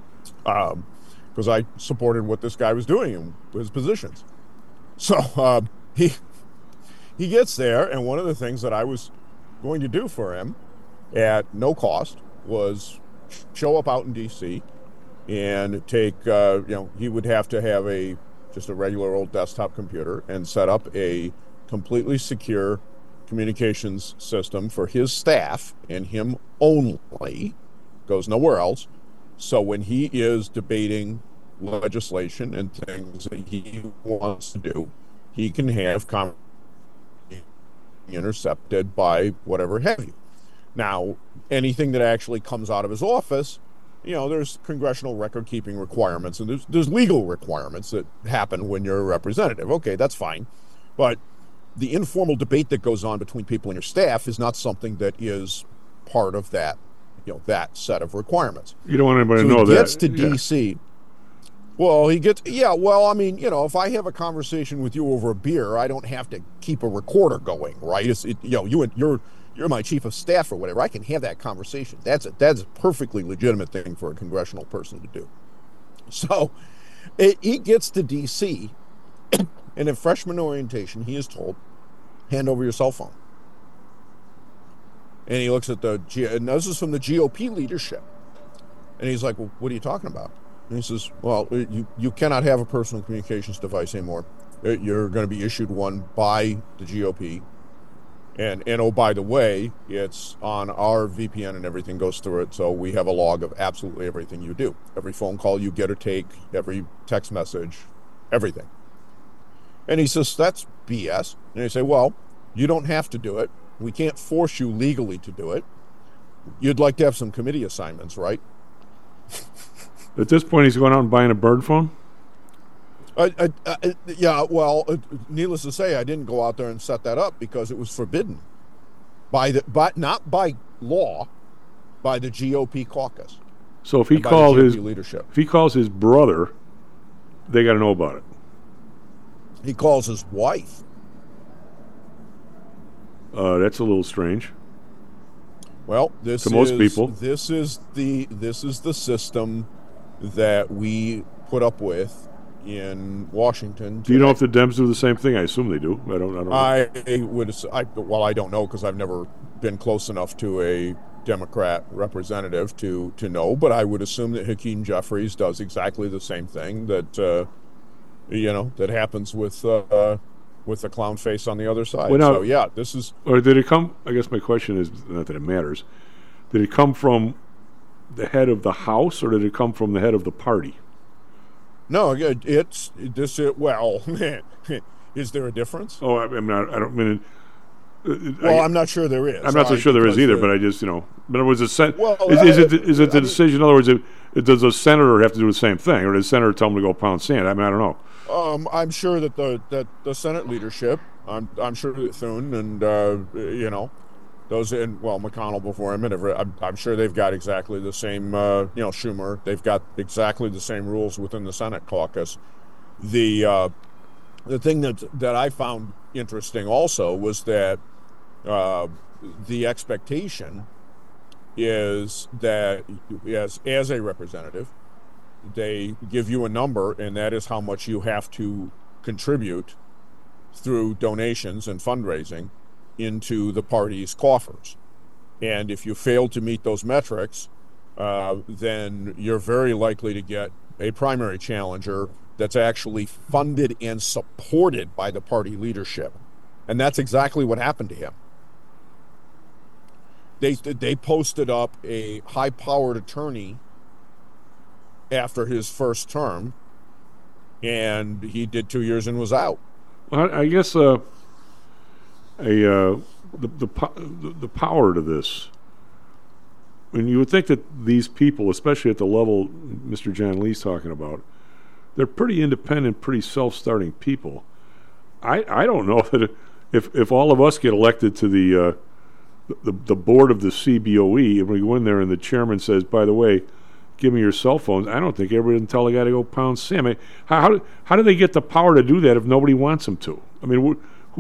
Because I supported what this guy was doing in his positions. So he gets there, and one of the things that I was going to do for him at no cost was show up out in D.C. and take, he would have to have just a regular old desktop computer and set up a completely secure communications system for his staff and him only, goes nowhere else. So when he is debating legislation and things that he wants to do, he can have conversations intercepted by whatever have you. Now, anything that actually comes out of his office, there's congressional record-keeping requirements, and there's legal requirements that happen when you're a representative. Okay, that's fine. But the informal debate that goes on between people and your staff is not something that is part of that, that set of requirements. You don't want anybody to know that. He gets to D.C. Well, if I have a conversation with you over a beer, I don't have to keep a recorder going, right? You're my chief of staff or whatever. I can have that conversation. That's a perfectly legitimate thing for a congressional person to do. So he gets to D.C., and in freshman orientation, he is told, hand over your cell phone. And he looks at and this is from the GOP leadership. And he's like, well, what are you talking about? And he says, well, you cannot have a personal communications device anymore. You're going to be issued one by the GOP. And oh, by the way, it's on our VPN and everything goes through it. So we have a log of absolutely everything you do. Every phone call you get or take, every text message, everything. And he says, that's BS. And they say, well, you don't have to do it. We can't force you legally to do it. You'd like to have some committee assignments, right? At this point, he's going out and buying a bird phone? Yeah, well, needless to say, I didn't go out there and set that up because it was forbidden not by law, by the GOP caucus. So if he calls his brother, they got to know about it. He calls his wife. That's a little strange. Well, most people, this is the system that we put up with in Washington. Do you know if the Dems do the same thing? I assume they do. I don't know. I don't know because I've never been close enough to a Democrat representative to know, but I would assume that Hakeem Jeffries does exactly the same thing that that happens with the clown face on the other side. Well, now, so yeah, this is. Or did it come? I guess my question is not that it matters. Did it come from the head of the House, or did it come from the head of the party? No, well, is there a difference? Oh, I don't mean. I'm not sure there is. I'm not so sure there is either, but I just, in other words, is it the decision? In other words, does the senator have to do the same thing, or does the senator tell him to go pound sand? I mean, I don't know. I'm sure that the Senate leadership, I'm sure that Thune and those McConnell before him, and I'm sure they've got exactly the same. Schumer, they've got exactly the same rules within the Senate caucus. The thing that I found interesting also was that the expectation is that as a representative, they give you a number, and that is how much you have to contribute through donations and fundraising into the party's coffers. And if you fail to meet those metrics, then you're very likely to get a primary challenger that's actually funded and supported by the party leadership. And that's exactly what happened to him. They posted up a high-powered attorney after his first term, and he did 2 years and was out. Well, I guess the power to this. I mean, you would think that these people, especially at the level Mr. John Lee's talking about, they're pretty independent, pretty self-starting people. I don't know that if all of us get elected to the board of the CBOE, and we go in there and the chairman says, by the way, give me your cell phones, I don't think everybody can tell the guy to go pound sand. I mean, how do they get the power to do that if nobody wants them to? I mean,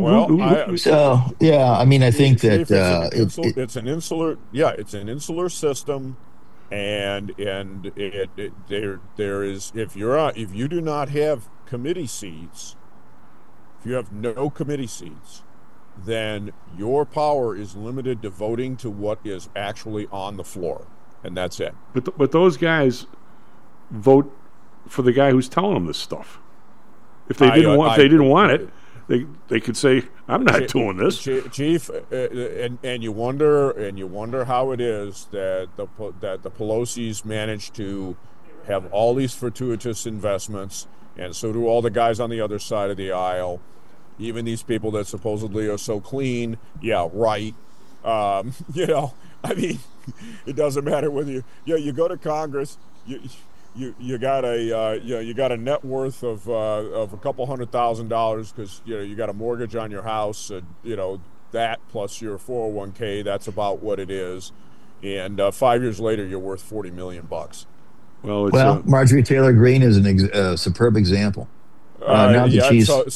I think that it's an insular system, and there is, if you do not have committee seats, if you have no committee seats, then your power is limited to voting to what is actually on the floor, and that's it. But those guys vote for the guy who's telling them this stuff. If they didn't want it, they could say, I'm not doing this, Chief. And you wonder how it is that the Pelosi's managed to have all these fortuitous investments, and so do all the guys on the other side of the aisle. Even these people that supposedly are so clean, yeah, right. I mean, it doesn't matter whether you go to Congress, you got a net worth of a couple $100,000 because you got a mortgage on your house, that plus your 401k, that's about what it is, and 5 years later you're worth $40 million. Well, Marjorie Taylor Greene is a superb example. So's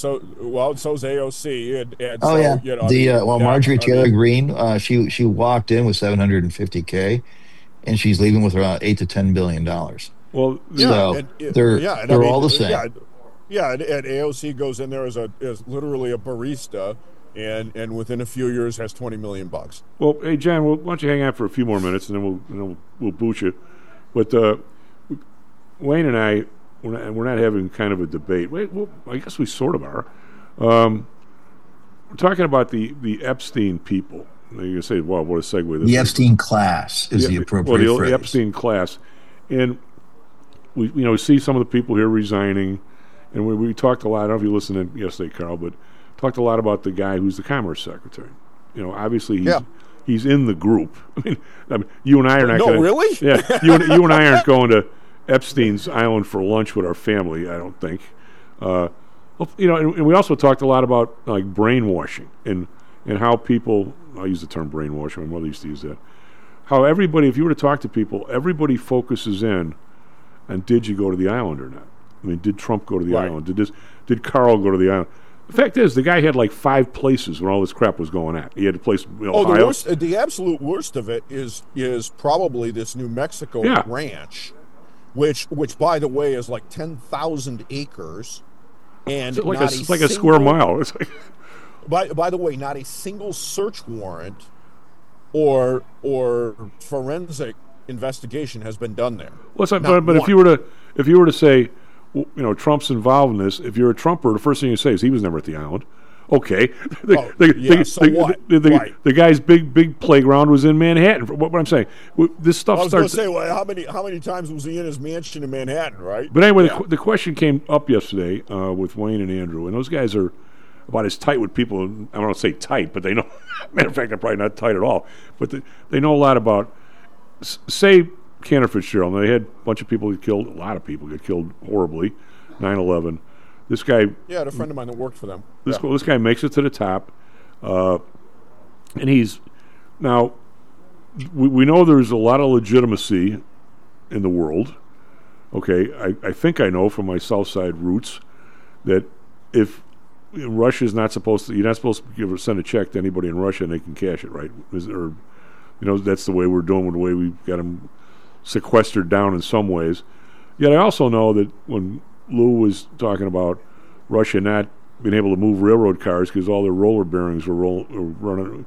AOC. Marjorie Taylor Greene, she walked in with $750K, and she's leaving with around $8 to $10 billion. Well, they're all the same. And AOC goes in there as literally a barista, and within a few years has $20 million. Well, hey John, why don't you hang out for a few more minutes, and then we'll boot you. But Wayne and I. We're not having kind of a debate. I guess we sort of are. We're talking about the Epstein people. You're going to say, well, what a segue. The Epstein class is the appropriate phrase. The Epstein class. And we see some of the people here resigning. And we talked a lot, I don't know if you listened in yesterday, Carl, but talked a lot about the guy who's the Commerce Secretary. Obviously he's in the group. I mean, you and I are not going to... No, really? Yeah, you and I aren't going to Epstein's Island for lunch with our family, I don't think. And we also talked a lot about like brainwashing and how people, I use the term brainwashing, my mother used to use that, how everybody, if you were to talk to people, everybody focuses in on did you go to the island or not? I mean, did Trump go to the island? Did Carl go to the island? The fact is, the guy had like 5 places when all this crap was going on. He had a place, Ohio. The absolute worst of it is probably this New Mexico ranch, which by the way is like 10,000 acres, and it's like a square mile. It's like, by the way, not a single search warrant or forensic investigation has been done there. Well, but if you were to say, Trump's involved in this, if you're a Trumper, the first thing you say is he was never at the island. Okay, the guy's big playground was in Manhattan. What I'm saying, this stuff starts. I was going to say, how many times was he in his mansion in Manhattan, right? But anyway, the question came up yesterday with Wayne and Andrew, and those guys are about as tight with people. I don't want to say tight, but they know. Matter of fact, they're probably not tight at all. But they know a lot about, say, Cantor Fitzgerald. They had a bunch of people get killed. A lot of people get killed horribly. 9/11. This guy... Yeah, I had a friend of mine that worked for them. This guy makes it to the top. And he's... Now, we know there's a lot of legitimacy in the world. Okay, I think I know from my South Side roots that if Russia's not supposed to... You're not supposed to send a check to anybody in Russia and they can cash it, right? That's the way we're doing with the way we've got them sequestered down in some ways. Yet I also know that when Lou was talking about Russia not being able to move railroad cars because all their roller bearings were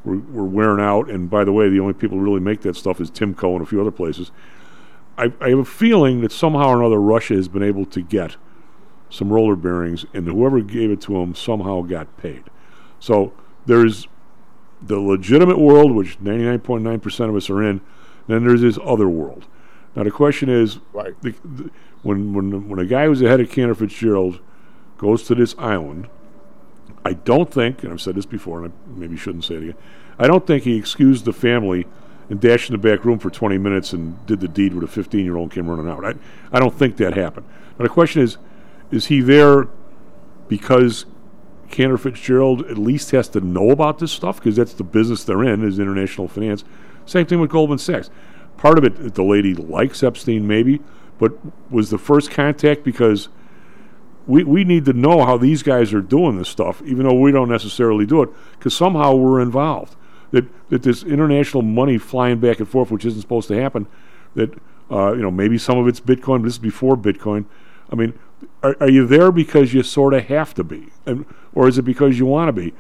were wearing out. And by the way, the only people who really make that stuff is Timco and a few other places. I have a feeling that somehow or another Russia has been able to get some roller bearings, and whoever gave it to them somehow got paid. So there's the legitimate world, which 99.9% of us are in, and then there's this other world. Now the question is, right. When a guy who's the head of Cantor Fitzgerald goes to this island, I don't think, and I've said this before, and I maybe shouldn't say it again, I don't think he excused the family and dashed in the back room for 20 minutes and did the deed with a 15-year-old and came running out. I don't think that happened. Now the question is he there because Cantor Fitzgerald at least has to know about this stuff, because that's the business they're in, is international finance. Same thing with Goldman Sachs. Part of it, the lady likes Epstein maybe, but was the first contact because we need to know how these guys are doing this stuff, even though we don't necessarily do it, because somehow we're involved. That this international money flying back and forth, which isn't supposed to happen, that maybe some of it's Bitcoin, but this is before Bitcoin. I mean, are you there because you sort of have to be, or is it because you want to be?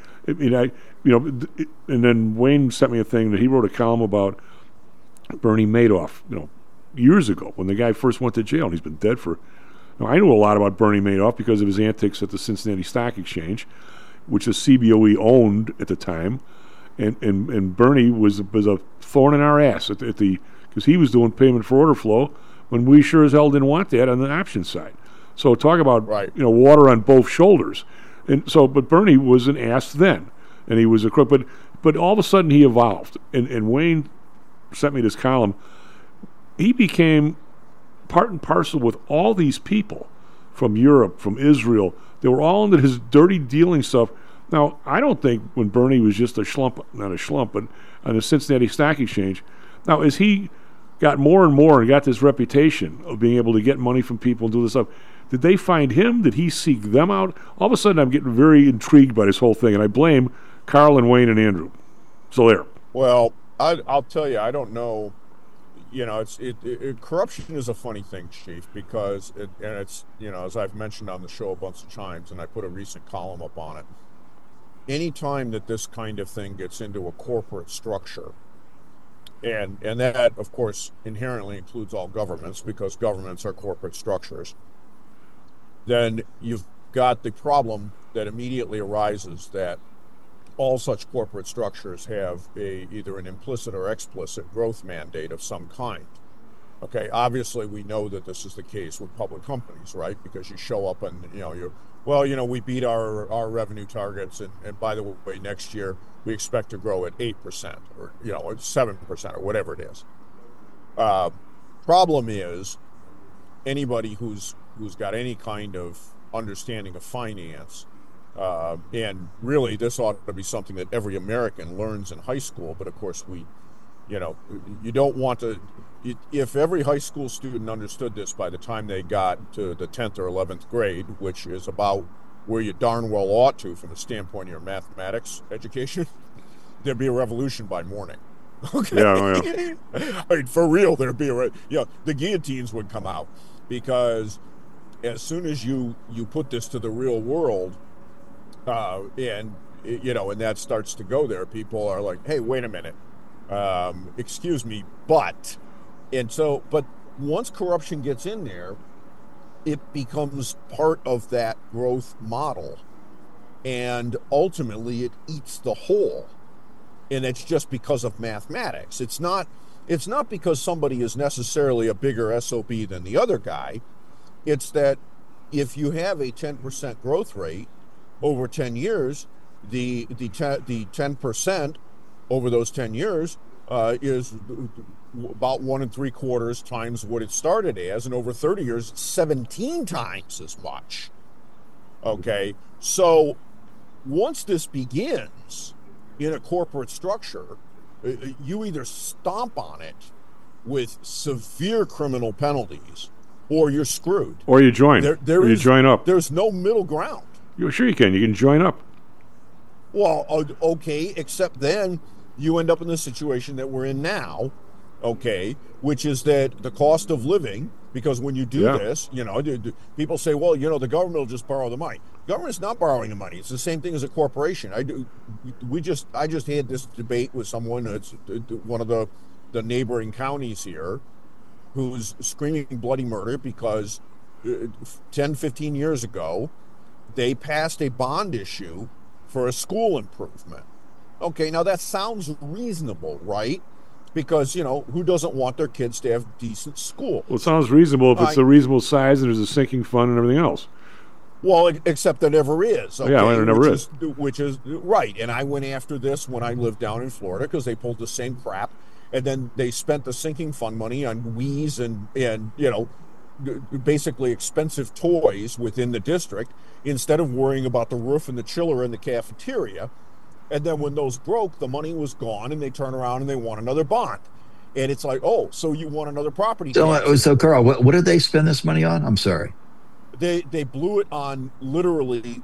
And then Wayne sent me a thing that he wrote a column about Bernie Madoff, years ago when the guy first went to jail, and he's been dead for. I knew a lot about Bernie Madoff because of his antics at the Cincinnati Stock Exchange, which the CBOE owned at the time. And Bernie was a thorn in our ass because he was doing payment for order flow when we sure as hell didn't want that on the option side. So talk about water on both shoulders. And so, but Bernie was an ass then, and he was a crook. But all of a sudden he evolved. And Wayne sent me this column. He became part and parcel with all these people from Europe, from Israel. They were all into his dirty dealing stuff. Now, I don't think when Bernie was just not a schlump, but on the Cincinnati Stock Exchange. Now, as he got more and more and got this reputation of being able to get money from people and do this stuff, did they find him? Did he seek them out? All of a sudden, I'm getting very intrigued by this whole thing, and I blame Carl and Wayne and Andrew. So there. Well, I'll tell you, I don't know. Corruption is a funny thing, Chief, because it's as I've mentioned on the show a bunch of times, and I put a recent column up on it. Anytime that this kind of thing gets into a corporate structure, and that, of course, inherently includes all governments, because governments are corporate structures, then you've got the problem that immediately arises that all such corporate structures have either an implicit or explicit growth mandate of some kind. Okay, obviously we know that this is the case with public companies, right? Because you show up and we beat our revenue targets, and by the way, next year we expect to grow at 8% or 7% or whatever it is. Problem is, anybody who's got any kind of understanding of finance, and really this ought to be something that every American learns in high school, but of course you don't want to. If every high school student understood this by the time they got to the 10th or 11th grade, which is about where you darn well ought to from the standpoint of your mathematics education, there'd be a revolution by morning. Okay. Yeah. I mean, for real, there'd be the guillotines would come out, because as soon as you put this to the real world, and that starts to go there, people are like, hey, wait a minute, excuse me, but once corruption gets in there, it becomes part of that growth model, and ultimately it eats the whole. And it's just because of mathematics. It's not because somebody is necessarily a bigger SOB than the other guy. It's that if you have a 10% growth rate over 10 years, the 10% over those 10 years is about 1 3/4 times what it started as, and over 30 years, 17 times as much. Okay, so once this begins in a corporate structure, you either stomp on it with severe criminal penalties, or you're screwed. Or you join. You join up. There's no middle ground. Sure you can. You can join up. Well, okay, except then you end up in the situation that we're in now, okay, which is that the cost of living, because when you do this, people say, well, the government will just borrow the money. The government's not borrowing the money. It's the same thing as a corporation. I just had this debate with someone that's one of the neighboring counties here who's screaming bloody murder because 10, 15 years ago, they passed a bond issue for a school improvement. Okay, now that sounds reasonable, right? Because, who doesn't want their kids to have decent school? Well, it sounds reasonable if it's a reasonable size and there's a sinking fund and everything else. Well, except there never is. Okay? Yeah, there never is. Which is right. And I went after this when I lived down in Florida because they pulled the same crap. And then they spent the sinking fund money on Wii's and basically expensive toys within the district instead of worrying about the roof and the chiller and the cafeteria. And then when those broke, the money was gone, and they turn around and they want another bond. And it's like, oh, so you want another property tax. So Carl, what did they spend this money on? I'm sorry. They blew it on literally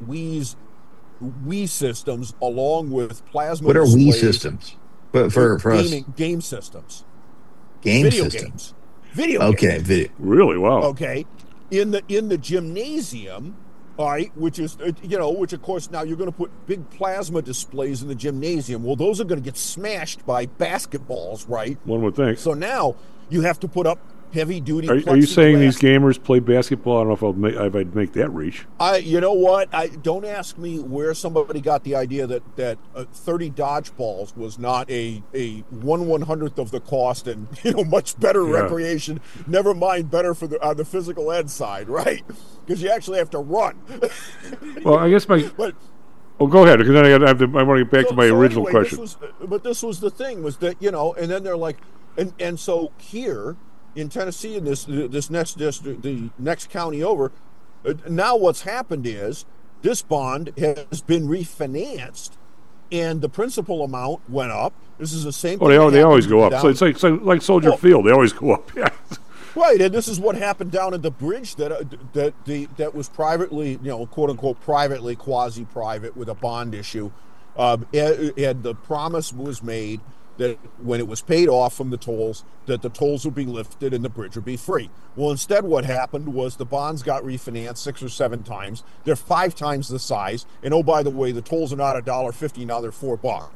Wii systems along with plasma What are displays. Wii systems? But for us? Game systems. Video games. Video. Really? Wow. Okay. In the gymnasium, all right, which is, which of course now you're going to put big plasma displays in the gymnasium. Well, those are going to get smashed by basketballs, right? One would think. So now you have to put up heavy-duty Are you saying these gamers play basketball? I don't know if I'd make that reach. You know what? Don't ask me where somebody got the idea that 30 dodgeballs was not a 1/100th of the cost and much better recreation. Never mind better for on the physical ed side, right? Because you actually have to run. Well, I guess go ahead, because then I want to get back to my original question. This was the thing, was that, and then they're like, and so here in Tennessee, in this next district, the next county over, now what's happened is this bond has been refinanced, and the principal amount went up. This is the same thing. Oh, they always go up. So it's like Soldier Field. They always go up. Yeah. Right, and this is what happened down at the bridge that was privately, quote unquote, privately, quasi-private with a bond issue. And the promise was made that when it was paid off from the tolls, that the tolls would be lifted and the bridge would be free. Well, instead what happened was the bonds got refinanced 6 or 7 times. They're 5 times the size. And oh, by the way, the tolls are not $1.50, now they're $4.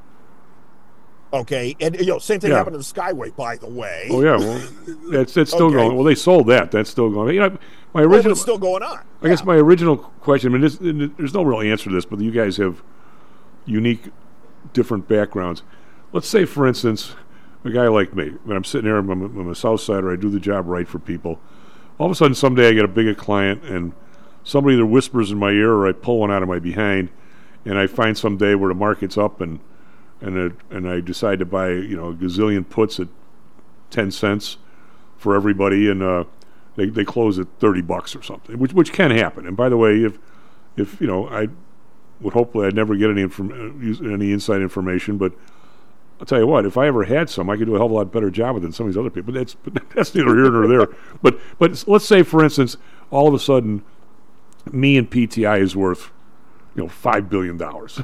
Okay, and same thing happened to the Skyway, by the way. Oh yeah, well, that's still going. Well, they sold that. That's still going. My original. It's still going on. I guess my original question. I mean, there's no real answer to this, but you guys have unique, different backgrounds. Let's say, for instance, a guy like me, when I'm sitting there, I'm a South Sider, I do the job right for people. All of a sudden, someday I get a bigger client, and somebody either whispers in my ear or I pull one out of my behind, and I find some day where the market's up and I decide to buy a gazillion puts at 10 cents for everybody, and they close at $30 or something, which can happen. And by the way, if I would hopefully I'd never get any inside information, but I'll tell you what, if I ever had some, I could do a hell of a lot better job with it than some of these other people. But that's neither here nor there. But let's say, for instance, all of a sudden, me and PTI is worth $5 billion.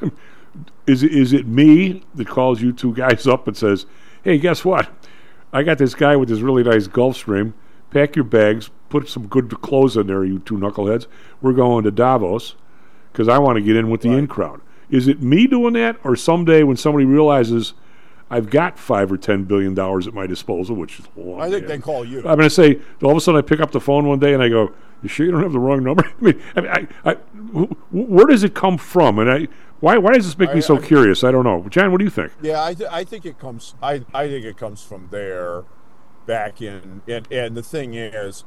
Is it me that calls you two guys up and says, hey, guess what? I got this guy with this really nice Gulfstream. Pack your bags, put some good clothes in there, you two knuckleheads. We're going to Davos because I want to get in with the in crowd. Is it me doing that, or someday when somebody realizes I've got $5 or $10 billion at my disposal, which is a long I think they call you. I'm going to say, all of a sudden I pick up the phone one day and I go, you sure you don't have the wrong number? Where does it come from? And why does this make me so curious? I don't know. John, what do you think? Yeah, I think it comes. I think it comes from there, back in. And the thing is,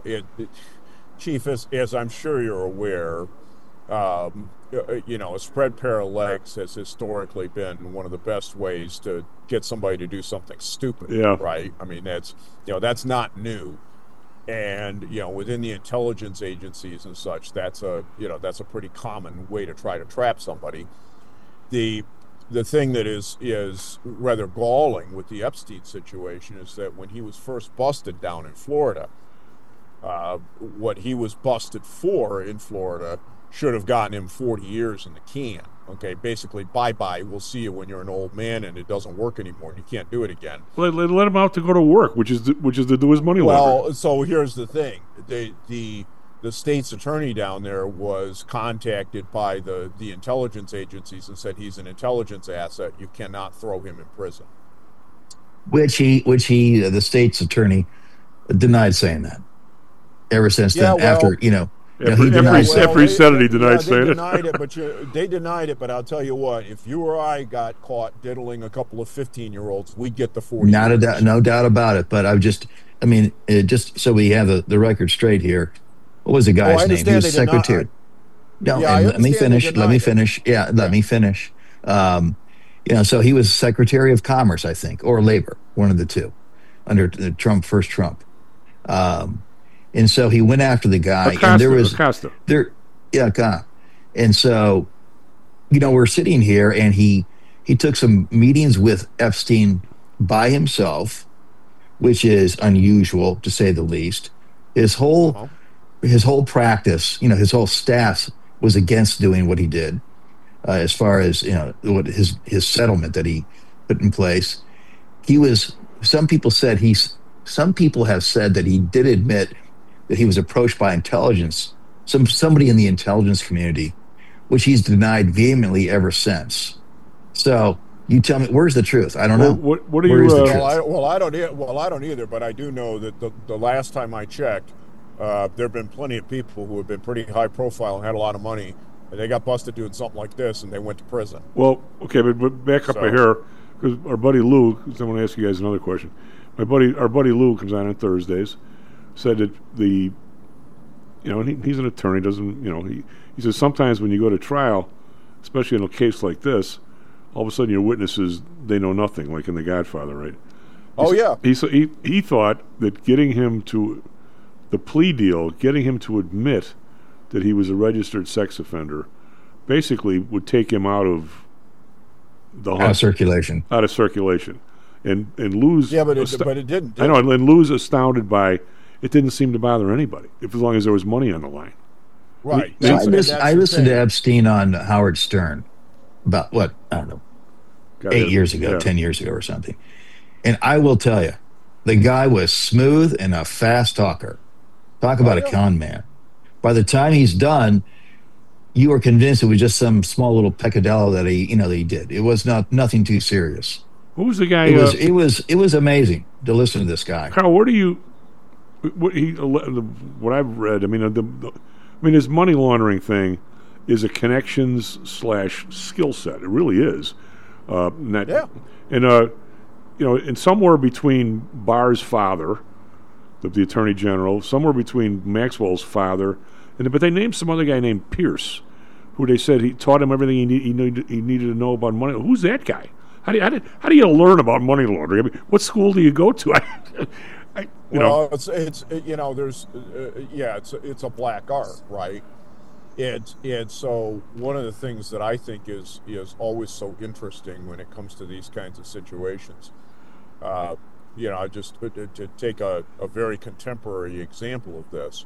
Chief, as I'm sure you're aware, a spread pair of legs has historically been one of the best ways to get somebody to do something stupid. Yeah. Right. I mean, that's not new. And within the intelligence agencies and such, that's a pretty common way to try to trap somebody. The thing that is rather galling with the Epstein situation is that when he was first busted down in Florida, what he was busted for in Florida should have gotten him 40 years in the can. Okay, basically, bye-bye. We'll see you when you're an old man and it doesn't work anymore. You can't do it again. Let him out to go to work, which is to do his money laundering. Well, so here's the thing: the state's attorney down there was contacted by the intelligence agencies and said he's an intelligence asset. You cannot throw him in prison. Which the state's attorney denied saying that. Ever since then, after he denied after he said it, he denied saying it. They denied it, but I'll tell you what: if you or I got caught diddling a couple of 15-year-olds, we'd get the 40. No doubt about it. But just so we have the record straight here. What was the guy's name? He was secretary. Let me finish. Yeah, let me finish. So he was Secretary of Commerce, I think, or Labor, one of the two, under the first Trump. And so he went after the guy, and there was and so, we're sitting here, and he took some meetings with Epstein by himself, which is unusual to say the least. His whole practice, his whole staff was against doing what he did, as far as what his settlement that he put in place. Some people have said that he did admit that he was approached by intelligence, somebody in the intelligence community, which he's denied vehemently ever since. So you tell me, where's the truth? I don't know. What are you? I don't either. But I do know that the last time I checked, there have been plenty of people who have been pretty high profile and had a lot of money, and they got busted doing something like this, and they went to prison. Well, okay, but back up here, because our buddy Lou. I want to ask you guys another question. Our buddy Lou comes on Thursdays. Said that he's an attorney. He says sometimes when you go to trial, especially in a case like this, all of a sudden your witnesses, they know nothing, like in The Godfather, right? He thought that getting him to the plea deal, getting him to admit that he was a registered sex offender, basically would take him out of the out of circulation. And Lou's but it didn't. I know, and Lou's astounded by. It didn't seem to bother anybody, as long as there was money on the line. Right. So I listened to Epstein on Howard Stern about, I don't know, 8 years ago, 10 years ago or something. And I will tell you, the guy was smooth and a fast talker. Talk about a con man. By the time he's done, you are convinced it was just some small little peccadillo that he did. It was nothing too serious. Who was the guy? It was amazing to listen to this guy. Carl, what I've read, his money laundering thing is a connections / skill set. It really is. And somewhere between Barr's father, the attorney general, somewhere between Maxwell's father, but they named some other guy named Pierce, who they said he taught him everything he needed to know about money. Who's that guy? How do you learn about money laundering? What school do you go to? It's a black art, right? And so one of the things that I think is always so interesting when it comes to these kinds of situations, just to take a very contemporary example of this,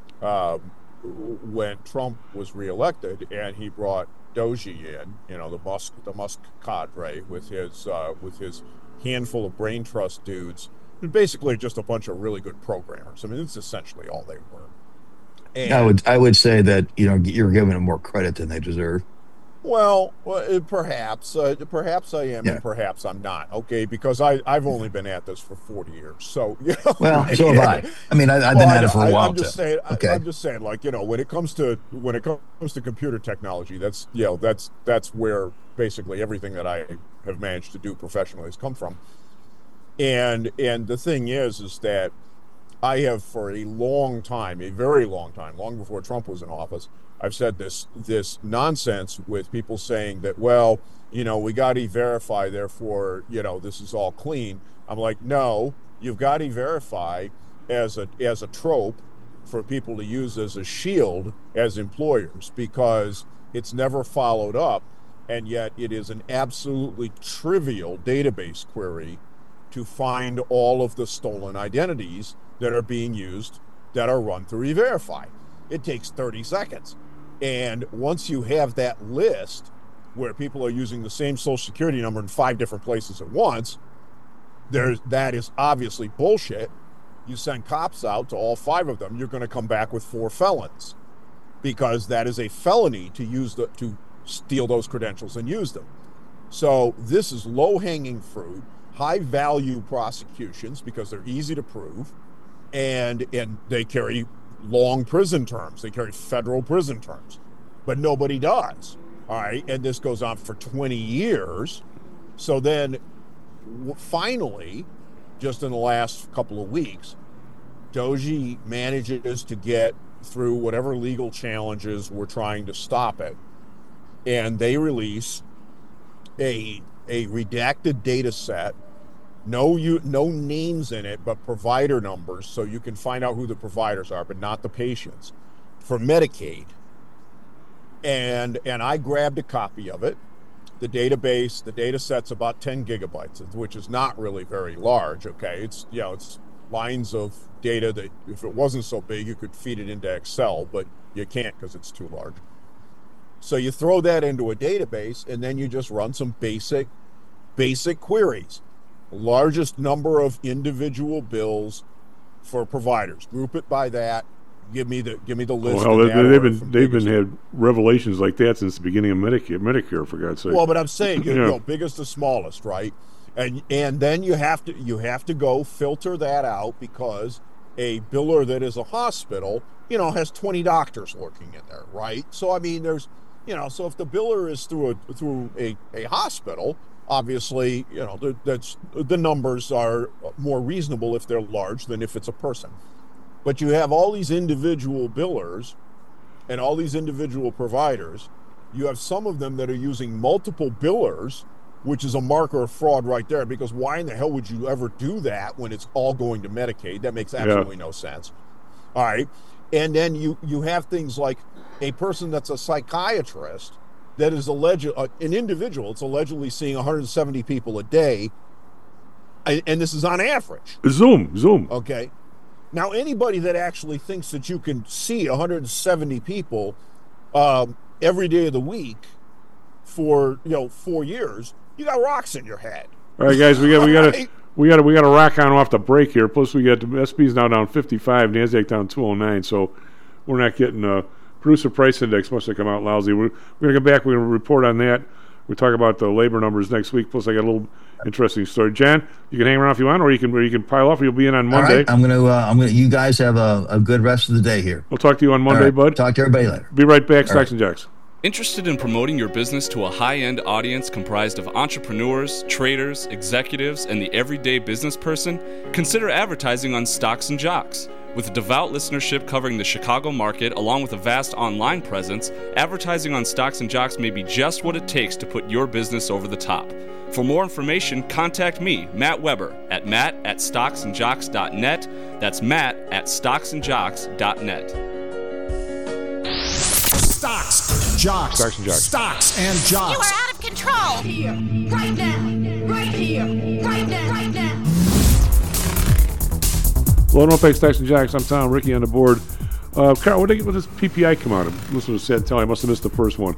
when Trump was reelected and he brought Doji in, the Musk cadre with his handful of brain trust dudes. Basically, just a bunch of really good programmers. It's essentially all they were. And I would say that you're giving them more credit than they deserve. Well, perhaps I am, and perhaps I'm not. Okay, because I've only been at this for 40 years, so Well, so have I. I've been at it for a while. I'm just saying. Okay. I'm just saying, when it comes to computer technology, that's where basically everything that I have managed to do professionally has come from. And the thing is that I have for a long time, a very long time, long before Trump was in office, I've said this nonsense with people saying that, we got E-Verify, therefore, this is all clean. I'm like, no, you've got E-Verify as a trope for people to use as a shield as employers, because it's never followed up, and yet it is an absolutely trivial database query to find all of the stolen identities that are being used that are run through E-Verify. It takes 30 seconds. And once you have that list where people are using the same social security number in 5 different places at once, that is obviously bullshit. You send cops out to all 5 of them, you're going to come back with 4 felons, because that is a felony to steal those credentials and use them. So this is low-hanging fruit, high-value prosecutions because they're easy to prove, and they carry long prison terms. They carry federal prison terms, but nobody does. All right, and this goes on for 20 years. So then, finally, just in the last couple of weeks, DOJ manages to get through whatever legal challenges were trying to stop it, and they release a redacted data set, no names in it, but provider numbers, so you can find out who the providers are, but not the patients, for Medicaid. And I grabbed a copy of it. The database, the data set's about 10 gigabytes, which is not really very large. Okay, it's lines of data that if it wasn't so big, you could feed it into Excel, but you can't because it's too large. So you throw that into a database, and then you just run some basic queries. Largest number of individual bills for providers. Group it by that. Give me the list. Well, they've been had revelations like that since the beginning of Medicare, for God's sake. Well, but I'm saying, biggest to smallest, right? And then you have to go filter that out, because a biller that is a hospital, has 20 doctors working in there, right? So I mean, there's, so if the biller is through a hospital, obviously, that's the numbers are more reasonable if they're large than if it's a person. But you have all these individual billers and all these individual providers. You have some of them that are using multiple billers, which is a marker of fraud right there, because why in the hell would you ever do that when it's all going to Medicaid? That makes absolutely no sense. All right. And then you have things like a person that's a psychiatrist that is an individual. It's allegedly seeing 170 people a day. And this is on average. Zoom. Okay. Now, anybody that actually thinks that you can see 170 people every day of the week for 4 years, you got rocks in your head. All right, guys, we got to rock on off the break here. Plus, we got SP's now down 55, Nasdaq down 209. So we're not getting producer price index must have come out lousy. We're going to come back. We're going to report on that. We'll talk about the labor numbers next week. Plus, I got a little interesting story. John, you can hang around if you want, or you can pile off. Or you'll be in on Monday. All right, I'm gonna. You guys have a good rest of the day here. We'll talk to you on Monday, bud. Talk to everybody later. Be right back. Stocks and Jocks. Interested in promoting your business to a high-end audience comprised of entrepreneurs, traders, executives, and the everyday business person? Consider advertising on Stocks and Jocks. With a devout listenership covering the Chicago market, along with a vast online presence, advertising on Stocks and Jocks may be just what it takes to put your business over the top. For more information, contact me, Matt Weber, at matt@stocksandjocks.net. That's matt@stocksandjocks.net. Stocks, Jocks. Stocks and Jocks. Stocks and Jocks. You are out of control. Here, right now. Right here, right now. Right now. Hello, Norfolk Stocks and Jocks. I'm Tom. Ricky on the board. Carl, when did this PPI come out? Listen to said tell. I must have missed the first one.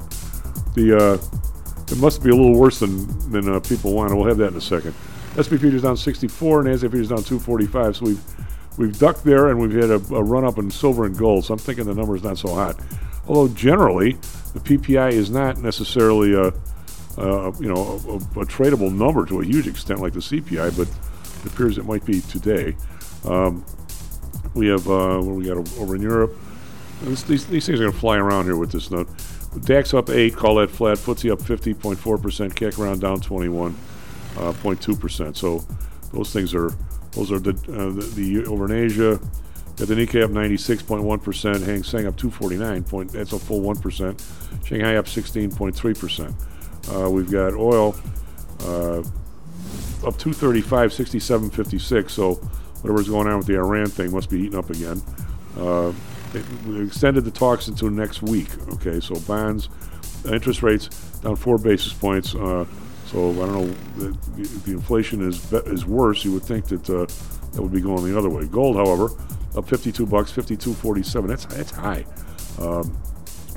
It must be a little worse than people want. We'll have that in a second. S&P futures down 64, Nasdaq futures down 245. So we've ducked there, and we've had a run up in silver and gold. So I'm thinking the number is not so hot. Although generally the PPI is not necessarily a tradable number to a huge extent like the CPI, but it appears it might be today. We have what we got over in Europe. These things are going to fly around here with this note. DAX up 8, call that flat. FTSE up 50.4%. CAC around down 21.2%. So those are the over in Asia. Got the Nikkei up 96.1%. Hang Seng up 249. That's a full 1%. Shanghai up 16.3%. We've got oil up 235, 67.56. So whatever's going on with the Iran thing must be heating up again. We extended the talks into next week. Okay, so bonds, interest rates down 4 basis points. So I don't know. The inflation is worse. You would think that that would be going the other way. Gold, however, up $52, 52.47. That's high.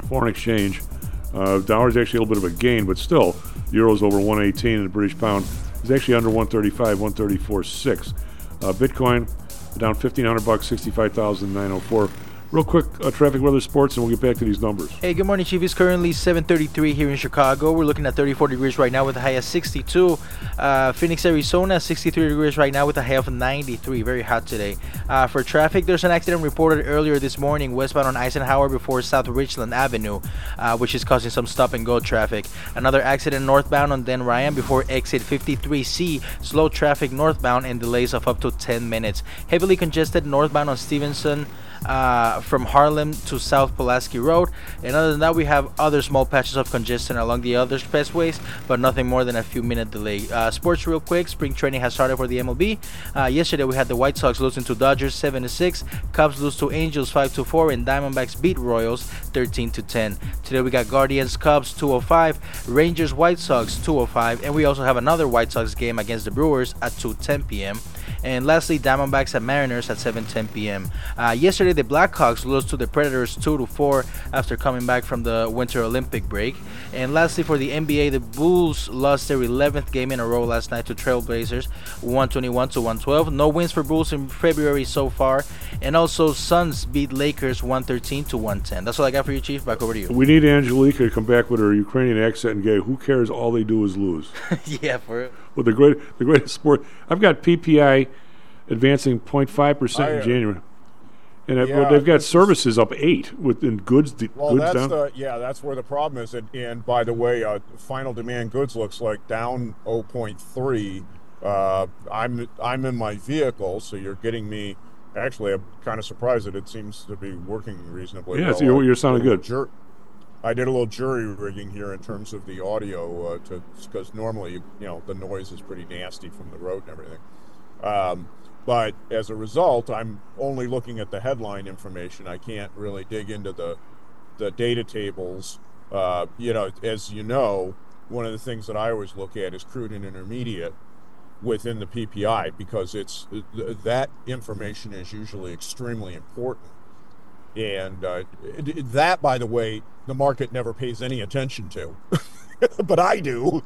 foreign exchange. Dollar's actually a little bit of a gain, but still, the euro's over 118 and the British pound is actually under 135, 134.6. Bitcoin down $1,500, 65,904. Real quick, traffic, weather, sports, and we'll get back to these numbers. Hey, good morning, Chief. It's currently 7:33 here in Chicago. We're looking at 34 degrees right now with a high of 62. Phoenix, Arizona, 63 degrees right now with a high of 93. Very hot today. For traffic, there's an accident reported earlier this morning westbound on Eisenhower before South Richland Avenue, which is causing some stop-and-go traffic. Another accident northbound on Dan Ryan before exit 53C. Slow traffic northbound and delays of up to 10 minutes. Heavily congested northbound on Stevenson from Harlem to South Pulaski Road. And other than that, we have other small patches of congestion along the other expressways, but nothing more than a few minute delay. Sports real quick. Spring training has started for the MLB. Yesterday we had the White Sox losing to Dodgers 7-6, Cubs lose to Angels 5-4, and Diamondbacks beat Royals 13-10. Today we got Guardians Cubs 2:05, Rangers White Sox 2:05, and we also have another White Sox game against the Brewers at 2:10 p.m. And lastly, Diamondbacks at Mariners at 7:10 p.m. Yesterday, the Blackhawks lost to the Predators 2-4 after coming back from the Winter Olympic break. And lastly, for the NBA, the Bulls lost their 11th game in a row last night to Trailblazers, 121-112. No wins for Bulls in February so far. And also, Suns beat Lakers 113-110. That's all I got for you, Chief. Back over to you. We need Angelica to come back with her Ukrainian accent and go, who cares? All they do is lose. Yeah, for real. Well, the greatest sport. I've got PPI advancing 0.5% in January, and they've got services up 8 within goods. Well, goods down. That's where the problem is. And by the way, final demand goods looks like down 0.3. I'm in my vehicle, so you're getting me. Actually, I'm kind of surprised that it seems to be working reasonably. Yeah, well. so you're sounding good. I did a little jury rigging here in terms of the audio, because normally, the noise is pretty nasty from the road and everything. But as a result, I'm only looking at the headline information. I can't really dig into the data tables. As you know, one of the things that I always look at is crude and intermediate within the PPI, because that information is usually extremely important. And that, by the way, the market never pays any attention to, but I do.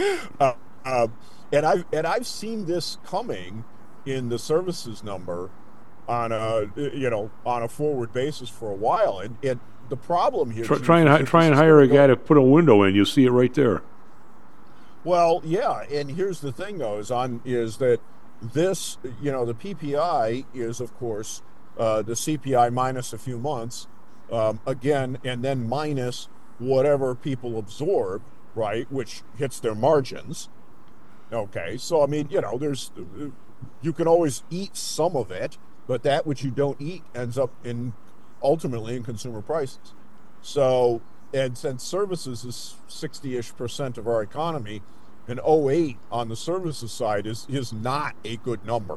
And I've seen this coming in the services number on a forward basis for a while. And the problem here. Try and hire a guy to put a window in. You'll see it right there. Well, yeah, and here's the thing though, is that this, the PPI is of course the CPI minus a few months, again, and then minus whatever people absorb, right, which hits their margins. Okay, so I mean, you can always eat some of it, but that which you don't eat ends up ultimately in consumer prices. So, and since services is 60-ish% of our economy, an 0.8 on the services side is not a good number.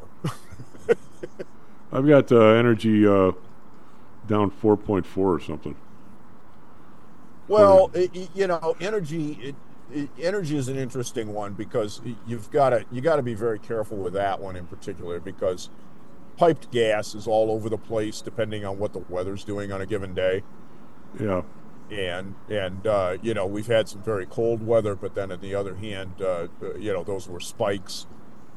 I've got energy down 4.4 or something. Well, energy is an interesting one, because you got to be very careful with that one in particular, because piped gas is all over the place depending on what the weather's doing on a given day. Yeah. And we've had some very cold weather, but then on the other hand, those were spikes.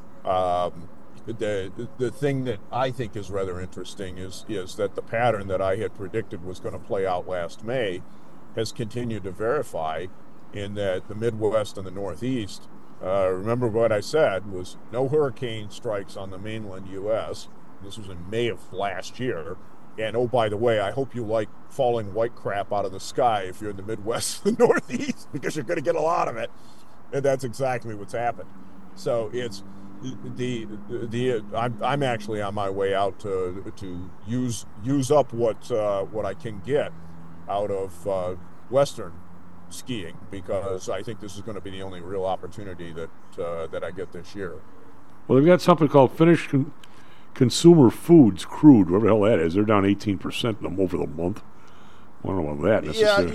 The thing that I think is rather interesting is that the pattern that I had predicted was going to play out last May has continued to verify, in that the Midwest and the Northeast, remember what I said, was no hurricane strikes on the mainland U.S. This was in May of last year. And oh, by the way, I hope you like falling white crap out of the sky if you're in the Midwest and the Northeast, because you're going to get a lot of it. And that's exactly what's happened. So it's I'm actually on my way out to use up what I can get out of Western skiing, because I think this is going to be the only real opportunity that I get this year. Well, they've got something called Finnish Consumer Foods crude, whatever the hell that is. They're down 18% in them over the month. I don't know about that necessarily.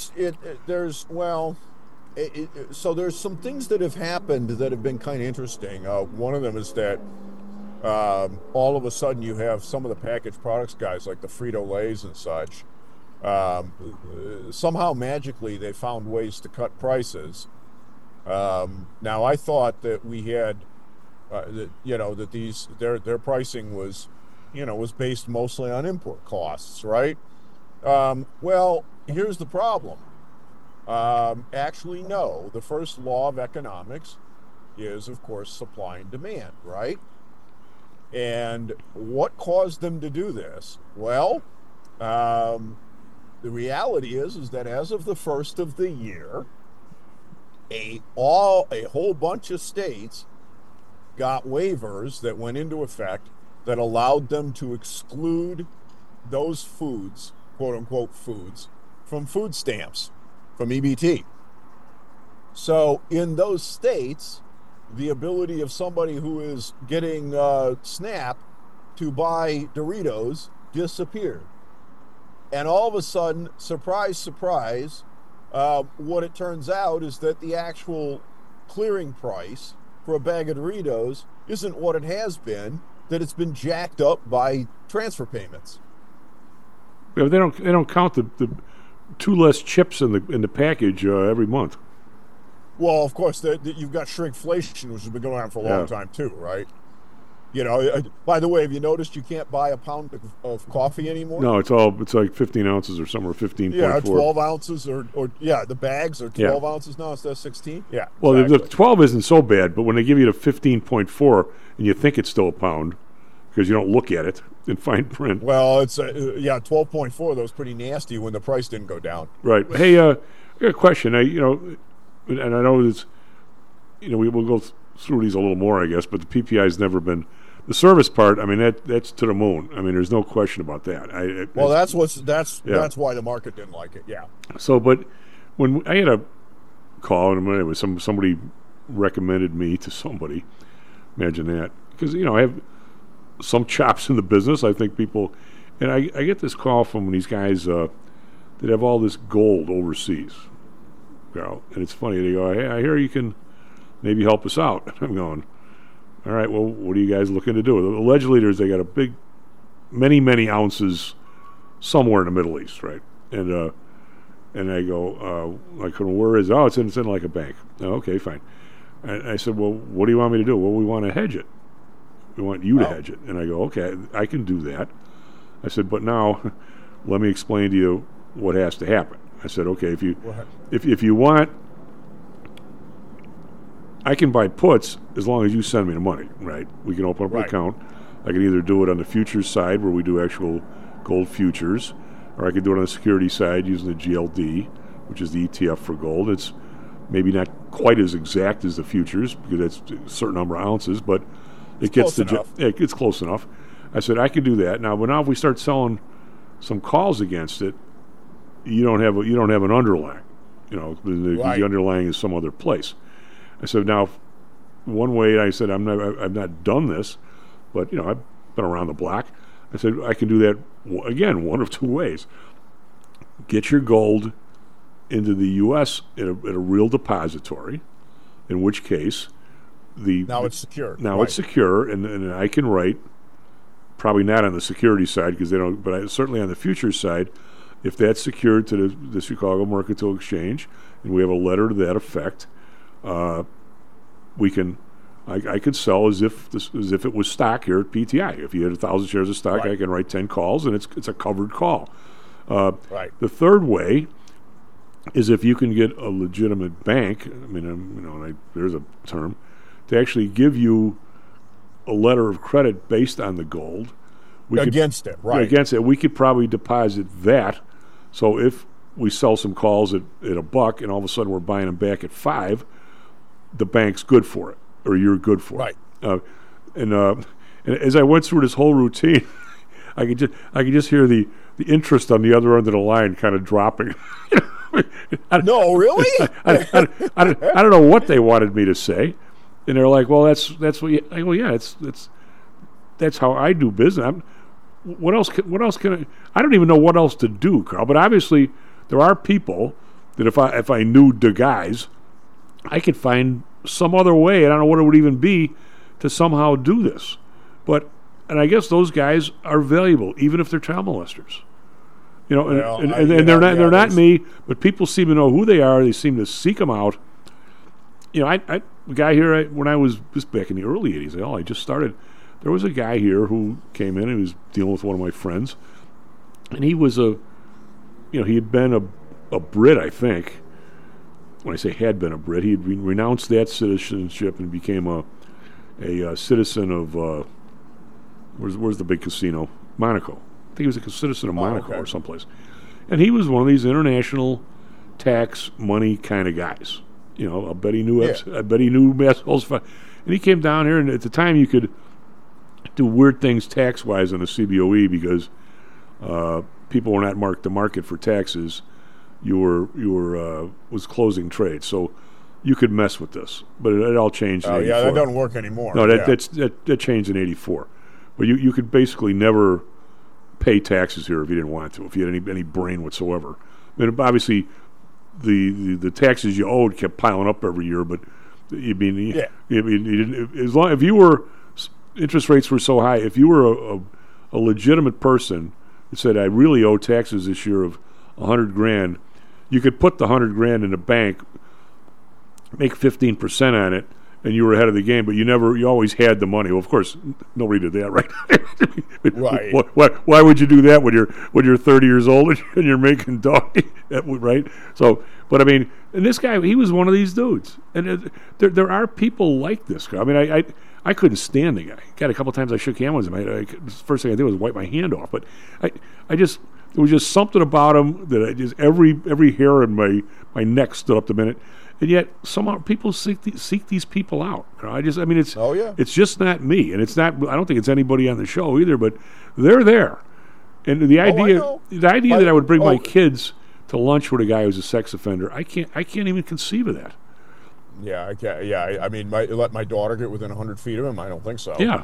Yeah, so there's some things that have happened that have been kind of interesting. One of them is that all of a sudden you have some of the packaged products guys, like the Frito-Lays and such, Somehow magically they found ways to cut prices. Now I thought that we had, that these their pricing was, was based mostly on import costs, right? Well, here's the problem. Actually, no. The first law of economics is, of course, supply and demand, right? And what caused them to do this? Well, the reality is that as of the first of the year, a whole bunch of states got waivers that went into effect that allowed them to exclude those foods, quote unquote foods, from food stamps, from EBT. So in those states, the ability of somebody who is getting SNAP to buy Doritos disappeared. And all of a sudden, surprise, surprise, what it turns out is that the actual clearing price for a bag of Doritos isn't what it has been, that it's been jacked up by transfer payments. Yeah, but they don't count the 2 less chips in the package every month. Well, of course, you've got shrinkflation, which has been going on for a long time too, right? By the way, have you noticed you can't buy a pound of coffee anymore? No, it's like 15 ounces or somewhere, 15.4. Yeah, 12 ounces or the bags are 12 ounces now instead of 16. Yeah. Well, exactly. the 12 isn't so bad, but when they give you the 15.4 and you think it's still a pound because you don't look at it in fine print. Well, it's 12.4. That was pretty nasty when the price didn't go down. Right. Hey, I got a question. And I know this, we'll go through these a little more, I guess, but the PPI has never been the service part. I mean, that's to the moon. I mean, there's no question about that. That's why the market didn't like it. Yeah. So, but when I had a call and it was somebody recommended me to somebody, imagine that, because I have some chops in the business. I think people, and I get this call from these guys that have all this gold overseas. And it's funny, they go, hey, I hear you can maybe help us out. I'm going, all right, well, what are you guys looking to do? Allegedly, they got a big, many ounces somewhere in the Middle East, right? And I go, where is it? Oh, it's in like a bank. Oh, okay, fine. And I said, well, what do you want me to do? Well, we want to hedge it. We want you to hedge it. And I go, okay, I can do that. I said, but now let me explain to you what has to happen. I said, okay, if you want, I can buy puts as long as you send me the money, right? We can open up an account. I can either do it on the futures side where we do actual gold futures, or I can do it on the security side using the GLD, which is the ETF for gold. It's maybe not quite as exact as the futures because it's a certain number of ounces, but it's close enough. I said, I can do that. Now, if we start selling some calls against it, you don't have an underlying, the underlying is some other place. I said, now, one way, I said, I've not done this, but I've been around the block. I said, I can do that again, one of two ways. Get your gold into the U.S. at a real depository, in which case now it's secure. It's secure, and I can write, probably not on the security side because they don't, but certainly on the futures side. If that's secured to the Chicago Mercantile Exchange, and we have a letter to that effect, I could sell as if it was stock here at PTI. If you had 1,000 shares of stock, I can write 10 calls, and it's a covered call. The third way is if you can get a legitimate bank. I mean, there's a term to actually give you a letter of credit based on the gold. Against it, we could probably deposit that. So if we sell some calls at $1 and all of a sudden we're buying them back at $5, the bank's good for it, or you're good for it. And as I went through this whole routine, I could just hear the interest on the other end of the line kind of dropping. No, really? I don't know what they wanted me to say, and they're like, "Well, that's what." I go, "Yeah, that's how I do business." What else can I don't even know what else to do, Carl. But obviously, there are people that if I knew the guys, I could find some other way. I don't know what it would even be to somehow do this. And I guess those guys are valuable, even if they're child molesters. You know, Well, and they're not me, but people seem to know who they are. They seem to seek them out. You know, the guy here, when I was just back in the early 80s, I just started. There was a guy here who came in and he was dealing with one of my friends. And he was he had been a Brit, I think. When I say had been a Brit, he had renounced that citizenship and became a citizen of, where's the big casino? Monaco. I think he was a citizen of Monaco or someplace. And he was one of these international tax money kind of guys. You know, I bet he knew Mass. And he came down here, and at the time you could do weird things tax-wise on the CBOE because people were not marked to market for taxes. You were was closing trade, so you could mess with this. But it all changed in 84. Yeah, that doesn't work anymore. No, that changed in 84. But you could basically never pay taxes here if you didn't want to, if you had any brain whatsoever. I mean, obviously, the taxes you owed kept piling up every year, but you didn't, as long if you were interest rates were so high, if you were a legitimate person that said I really owe taxes this year of $100,000, you could put the $100,000 in the bank, make 15% on it, and you were ahead of the game. But you always had the money. Well, of course, nobody did that, right? Right. Why would you do that when you're 30 years old and you're making dog? Right. So, but I mean, and this guy, he was one of these dudes, and there are people like this guy. I mean, I couldn't stand the guy. God, a couple of times I shook hands with him. The first thing I did was wipe my hand off. But there was just something about him that I just every hair in my neck stood up the minute. And yet somehow people seek these people out. You know, it's just not me, and it's not. I don't think it's anybody on the show either. But they're there, and the idea that I would bring my kids to lunch with a guy who's a sex offender, I can't even conceive of that. Yeah, I can't. Yeah, I mean, let my daughter get within 100 feet of him. I don't think so. Yeah.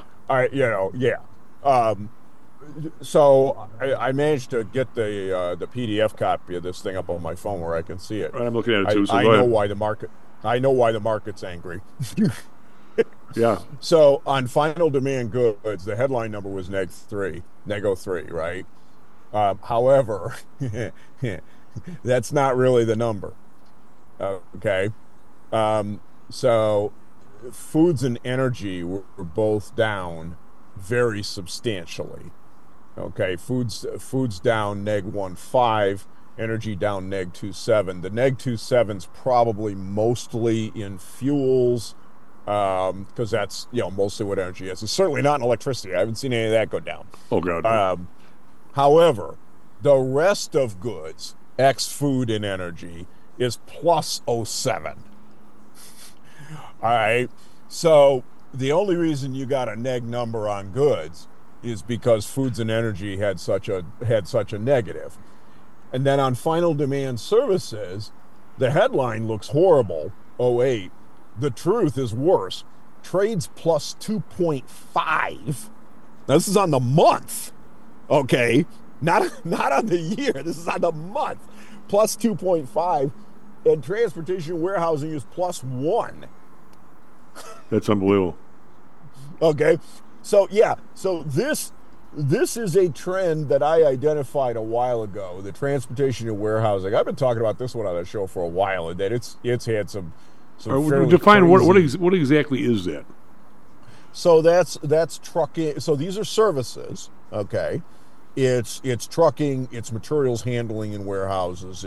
So I managed to get the PDF copy of this thing up on my phone where I can see it. Right, I'm looking at it too. So I know why the market's angry. Yeah. So on final demand goods, the headline number was neg 3, right? However, that's not really the number. Okay. So foods and energy were both down very substantially. Okay, foods down neg 1.5, energy down neg 2.7. The neg 2.7's probably mostly in fuels, because that's mostly what energy is. It's certainly not in electricity. I haven't seen any of that go down. Oh God. However, the rest of goods, ex food and energy, is plus 0.7. All right, so the only reason you got a neg number on goods is because foods and energy had such a negative. And then on final demand services, the headline looks horrible, 0.8. The truth is worse. Trades plus 2.5. Now this is on the month, okay? Not on the year. This is on the month. Plus 2.5, and transportation warehousing is plus 1. That's unbelievable. Okay, so this is a trend that I identified a while ago. The transportation and warehousing. I've been talking about this one on the show for a while, and that it's had some define crazy... what exactly is that? So that's trucking. So these are services. Okay, it's trucking, it's materials handling in warehouses.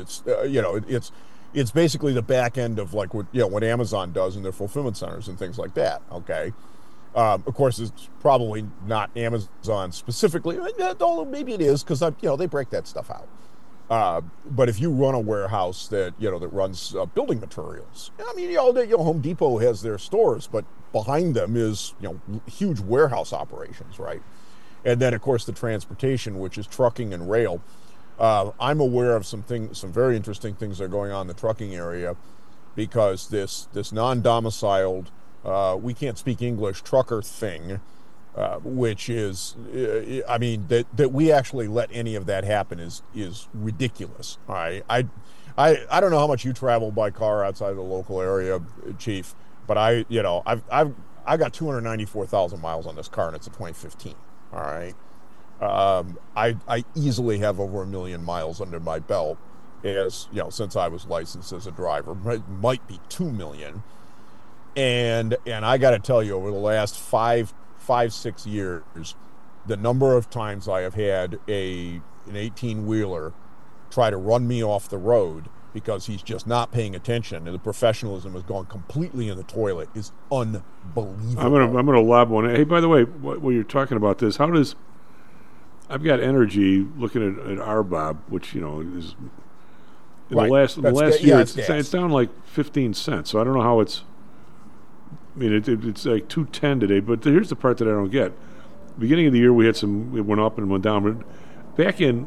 It's basically the back end of like what Amazon does in their fulfillment centers and things like that. Okay. Of course, it's probably not Amazon specifically, although maybe it is because they break that stuff out. But if you run a warehouse that runs building materials, I mean, Home Depot has their stores, but behind them is huge warehouse operations, right? And then of course the transportation, which is trucking and rail. I'm aware of some very interesting things that are going on in the trucking area, because this non-domiciled, we can't speak English, trucker thing, which is, I mean, that we actually let any of that happen is ridiculous. All right, I don't know how much you travel by car outside of the local area, Chief, but I got 294,000 miles on this car, and it's a 2015. All right. I easily have over 1 million miles under my belt, as you know, since I was licensed as a driver. It might be 2 million. And I got to tell you, over the last 6 years, the number of times I have had an 18-wheeler try to run me off the road because he's just not paying attention and the professionalism has gone completely in the toilet is unbelievable. I'm gonna lob one. Hey, by the way, while you're talking about this, how does I've got Energy looking at RBOB, which is in the last year it's down like 15 cents. So I don't know how it's. I mean, it's like 210 today. But here's the part that I don't get. Beginning of the year, we had it went up and went down. But back in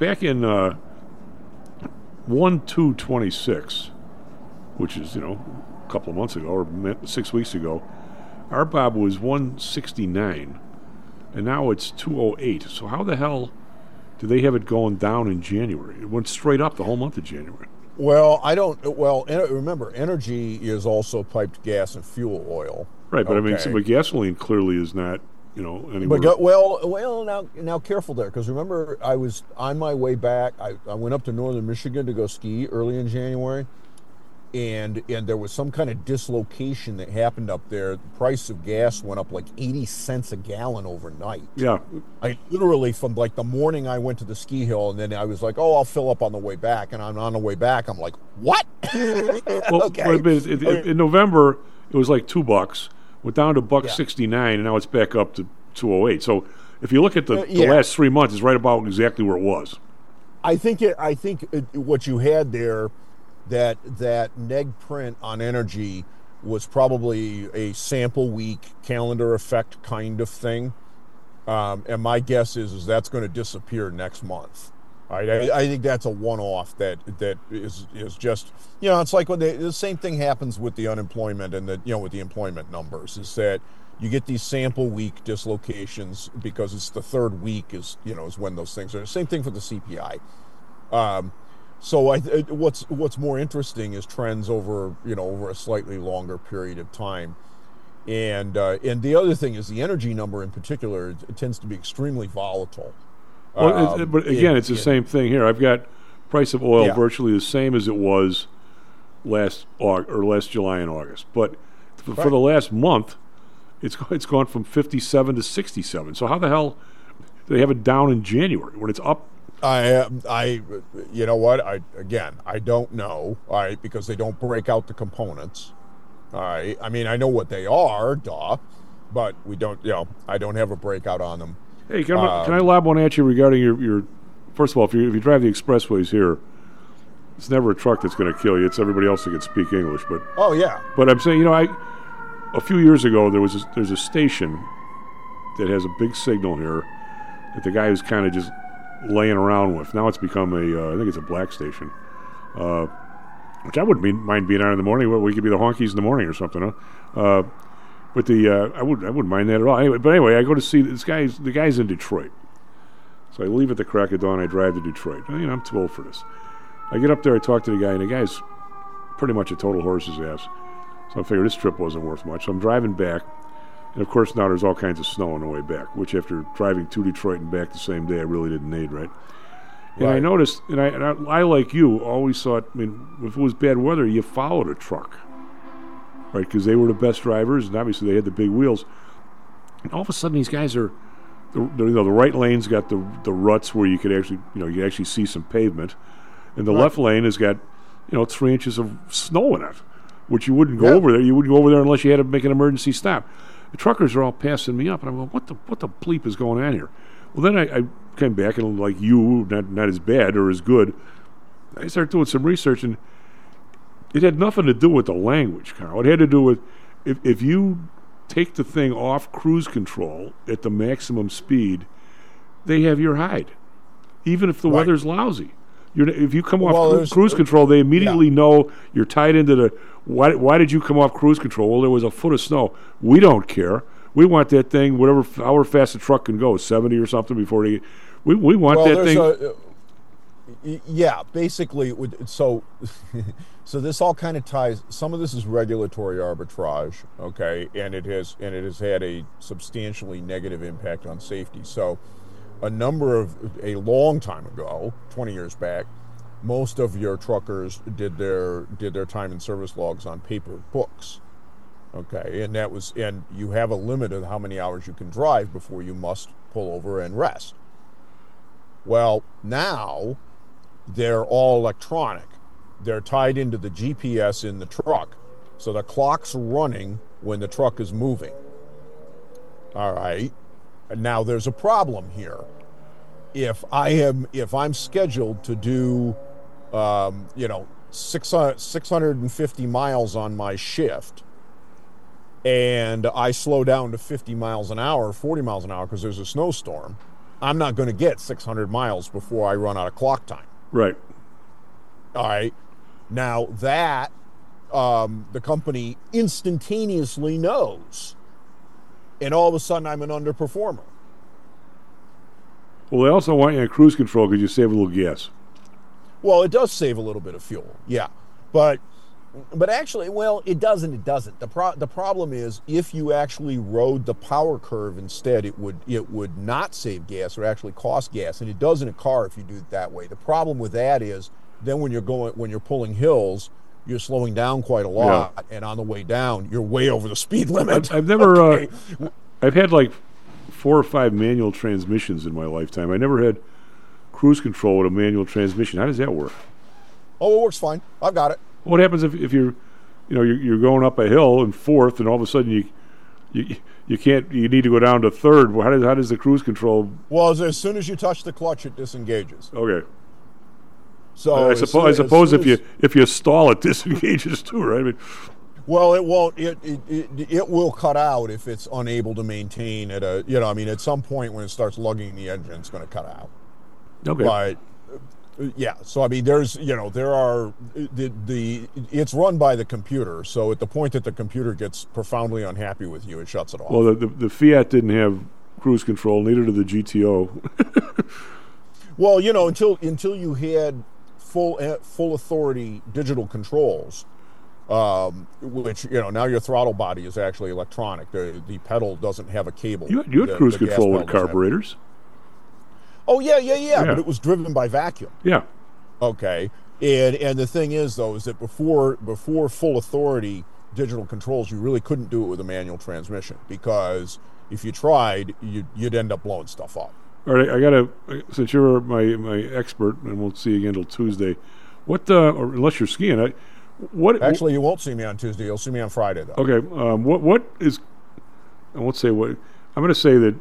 1/2/26, which is a couple of months ago or 6 weeks ago, RBOB was 169, and now it's 208. So how the hell do they have it going down in January? It went straight up the whole month of January. Well, remember, Energy is also piped gas and fuel oil. Right, but I mean, but gasoline clearly is not, anywhere. But now careful there, because remember, I was on my way back. I went up to northern Michigan to go ski early in January, and there was some kind of dislocation that happened up there. The price of gas went up like 80 cents a gallon overnight. Yeah. I literally, from like the morning I went to the ski hill, and then I was like, I'll fill up on the way back. And on the way back, I'm like, what? Well, okay. In November, it was like $2. Went down to $1.69, and now it's back up to 208. So if you look at the last 3 months, it's right about exactly where it was. I think what you had there, that neg print on Energy was probably a sample week calendar effect kind of thing, and my guess is that's going to disappear next month. Right? I think that's a one-off that is just it's like when the same thing happens with the unemployment and with the employment numbers, is that you get these sample week dislocations because it's the third week is when those things are. Same thing for the CPI. So what's more interesting is trends over a slightly longer period of time, and the other thing is the energy number in particular. It tends to be extremely volatile. Well, but again, it's the same thing here. I've got price of oil virtually the same as it was last July and August, but for the last month, it's gone from 57 to 67. So how the hell do they have it down in January when it's up? You know what? I don't know. All right, because they don't break out the components. All right. I mean, I know what they are, but we don't. I don't have a breakout on them. Hey, can I lob one at you regarding your first of all, if you drive the expressways here, it's never a truck that's going to kill you. It's everybody else that can speak English. But But I'm saying, a few years ago there's a station that has a big signal here that the guy is kind of just laying around with. Now it's become I think it's a black station, which I wouldn't mind being on in the morning. We could be the honkies in the morning or something, huh? But I wouldn't mind that at all. Anyway, I go to see this guy. The guy's in Detroit, so I leave at the crack of dawn. I drive to Detroit. I'm too old for this. I get up there. I talk to the guy, and the guy's pretty much a total horse's ass. So I figured this trip wasn't worth much. So I'm driving back, and of course now there's all kinds of snow on the way back, which after driving to Detroit and back the same day, I really didn't need, right? And I noticed, and I like you, always thought, if it was bad weather, you followed a truck. Right, because they were the best drivers, and obviously they had the big wheels. And all of a sudden, these guys are, the right lane's got the ruts where you could actually, you actually see some pavement, and the left lane has got, 3 inches of snow in it, which you wouldn't go over there. You wouldn't go over there unless you had to make an emergency stop. The truckers are all passing me up, and I'm going, what the bleep is going on here? Well, then I came back, and like you, not as bad or as good, I started doing some research, and it had nothing to do with the language, Carl. It had to do with if you take the thing off cruise control at the maximum speed, they have your hide, even if the weather's lousy. If you come off cruise control, they immediately know you're tied into the. Why did you come off cruise control? Well, there was a foot of snow. We don't care. We want that thing, however fast the truck can go, 70 or something before they. We want that thing. Basically, so this all kind of ties. Some of this is regulatory arbitrage, okay, and it has had a substantially negative impact on safety. So, a long time ago, 20 years back, most of your truckers did their time and service logs on paper books. Okay, and you have a limit of how many hours you can drive before you must pull over and rest. Well, now they're all electronic. They're tied into the GPS in the truck, so the clock's running when the truck is moving. All right. Now there's a problem here. If I'm scheduled to do 650 miles on my shift, and I slow down to 50 miles an hour, 40 miles an hour because there's a snowstorm, I'm not going to get 600 miles before I run out of clock time. Right. All right. Now that the company instantaneously knows, and all of a sudden I'm an underperformer. Well, they also want you on cruise control because you save a little gas. Well, it does save a little bit of fuel, yeah. But actually, well, it does and it doesn't. The problem is if you actually rode the power curve instead, it would not save gas or actually cost gas, and it does in a car if you do it that way. The problem with that is then when you're pulling hills, you're slowing down quite a lot, and on the way down, you're way over the speed limit. I've never, I've had like 4 or 5 manual transmissions in my lifetime. I never had cruise control with a manual transmission. How does that work? Oh, it works fine. I've got it. What happens if you're going up a hill in 4th, and all of a sudden you need to go down to 3rd? Well, how does the cruise control? Well, as soon as you touch the clutch, it disengages. Okay. So I suppose if you stall, it disengages too, right? I mean, well, it won't. It will cut out if it's unable to maintain at a. At some point when it starts lugging the engine, it's going to cut out. Okay. But yeah, so there's there are it's run by the computer. So at the point that the computer gets profoundly unhappy with you, it shuts it off. Well, the Fiat didn't have cruise control, neither did the GTO. Well, until you had full authority digital controls, which now your throttle body is actually electronic. The pedal doesn't have a cable. You had cruise control with carburetors. Oh yeah, but it was driven by vacuum. Yeah. Okay. And the thing is though is that before full authority digital controls, you really couldn't do it with a manual transmission, because if you tried, you'd end up blowing stuff up. All right, since you're my expert, and we'll see you again till Tuesday. Or unless you're skiing, Actually, you won't see me on Tuesday. You'll see me on Friday, though. Okay. What is? I won't say what. I'm going to say that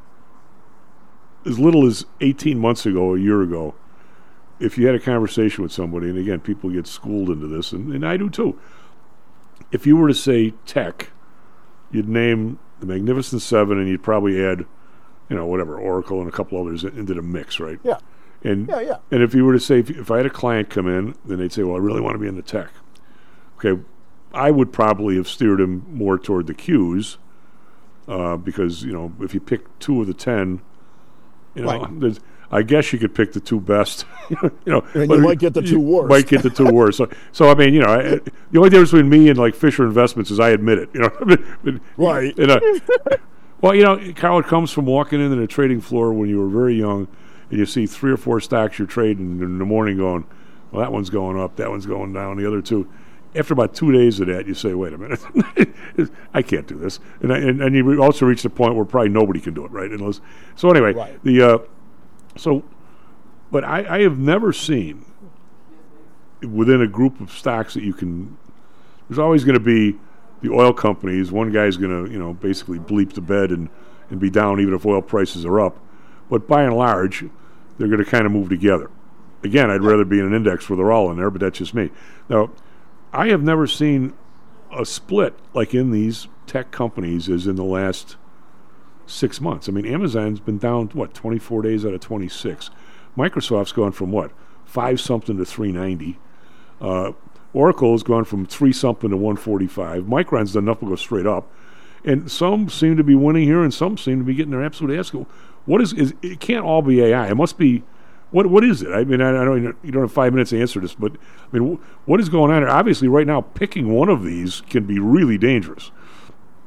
as little as 18 months ago, a year ago, if you had a conversation with somebody, and again, people get schooled into this, and I do too. If you were to say tech, you'd name the Magnificent Seven, and you'd probably add, Oracle and a couple others into the mix, right? Yeah. And if you were to say, if I had a client come in, then they'd say, well, I really want to be in the tech. Okay, I would probably have steered him more toward the Qs, because, if you pick 2 of the 10, right. I guess you could pick the 2 best. And you might get the 2 worst. Might get the 2 worst. So I mean, the only difference between me and like Fisher Investments is I admit it. Right. Well, Carl, it comes from walking into the trading floor when you were very young, and you see 3 or 4 stocks you're trading in the morning, going, well, that one's going up, that one's going down, the other 2. After about 2 days of that, you say, wait a minute, I can't do this. And you also reach the point where probably nobody can do it, right? So anyway, right. But I have never seen within a group of stocks that you can, there's always going to be the oil companies. One guy's going to, basically bleep the bed and be down even if oil prices are up. But by and large, they're going to kind of move together. Again, I'd rather be in an index where they're all in there, but that's just me. Now, I have never seen a split like in these tech companies as in the last 6 months. I mean, Amazon's been down, 24 days out of 26. Microsoft's gone from 5-something to 390. Oracle has gone from 3-something to 145. Micron's done enough to go straight up. And some seem to be winning here, and some seem to be getting their absolute ass. What is it can't all be AI. It must be, what is it? I mean, I know you don't have 5 minutes to answer this, but I mean, what is going on here? Obviously, right now, picking one of these can be really dangerous.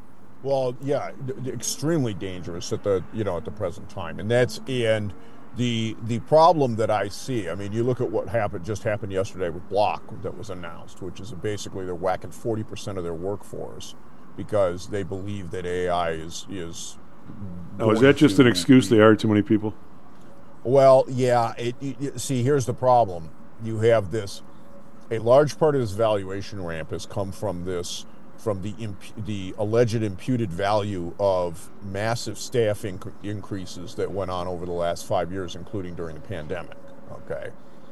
Well, yeah, extremely dangerous at the present time, and the problem that I see. I mean, you look at what just happened yesterday with Block that was announced, which is basically they're whacking 40% of their workforce because they believe that AI is. Oh, is that just an excuse? They hired too many people. Well, yeah. See, here's the problem. You have a large part of this valuation ramp has come from the alleged imputed value of massive staff increases that went on over the last 5 years, including during the pandemic. Okay.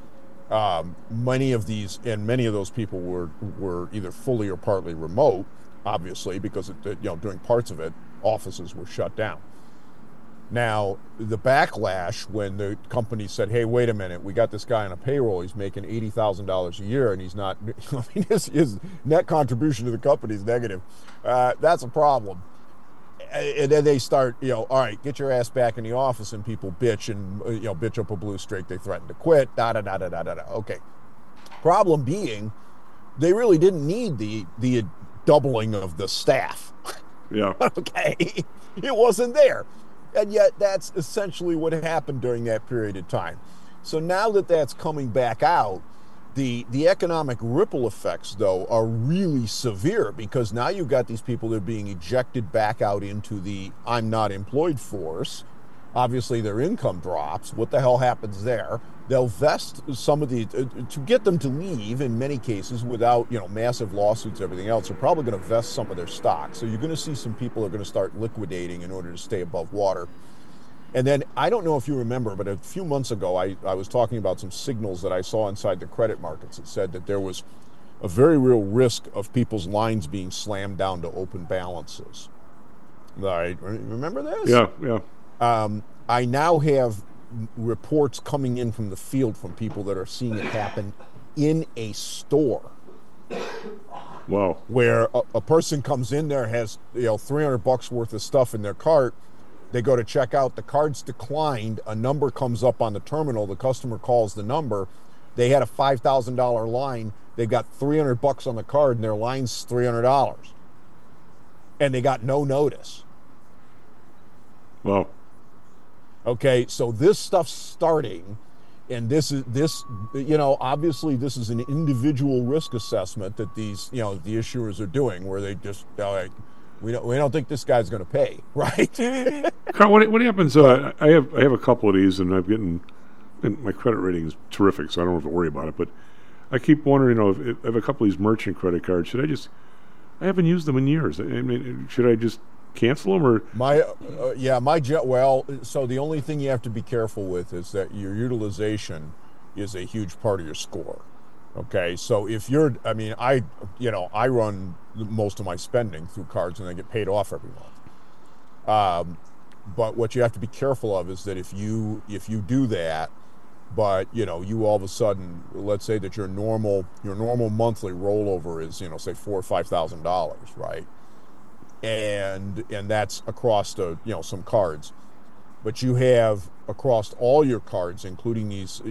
Many of those people were either fully or partly remote, obviously, because during parts of it, offices were shut down. Now, the backlash when the company said, hey, wait a minute, we got this guy on a payroll, he's making $80,000 a year, and he's not, his net contribution to the company is negative. That's a problem. And then they start, all right, get your ass back in the office, and people bitch and, bitch up a blue streak, they threaten to quit, da-da-da-da-da-da-da. Okay. Problem being, they really didn't need the doubling of the staff. Yeah. Okay. It wasn't there. And yet that's essentially what happened during that period of time. So now that that's coming back out, the economic ripple effects, though, are really severe, because now you've got these people that are being ejected back out into the I'm not employed force. Obviously, their income drops. What the hell happens there? They'll vest some of to get them to leave, in many cases, without, massive lawsuits, everything else. They're probably going to vest some of their stock. So you're going to see some people are going to start liquidating in order to stay above water. And then, I don't know if you remember, but a few months ago, I was talking about some signals that I saw inside the credit markets that said that there was a very real risk of people's lines being slammed down to open balances. Right? Remember this? Yeah. I now have reports coming in from the field from people that are seeing it happen in a store. Wow. Where a person comes in there, has $300 worth of stuff in their cart. They go to check out, the card's declined, a number comes up on the terminal, the customer calls the number. They had a $5,000 line, they got $300 on the card, and their line's $300. And they got no notice. Wow. Okay, so this stuff's starting, and obviously this is an individual risk assessment that these, the issuers are doing, where they just, we don't think this guy's going to pay, right? Carl, what happens? I have a couple of these, and and my credit rating is terrific, so I don't have to worry about it. But I keep wondering, if I have a couple of these merchant credit cards, I haven't used them in years. I mean, should I just cancel them, or so the only thing you have to be careful with is that your utilization is a huge part of your score. Okay, so if I run most of my spending through cards, and I get paid off every month. But what you have to be careful of is that if you do that, but you all of a sudden, let's say that your normal monthly rollover is say $4,000 or $5,000, right? And that's across some cards, but you have across all your cards, including these,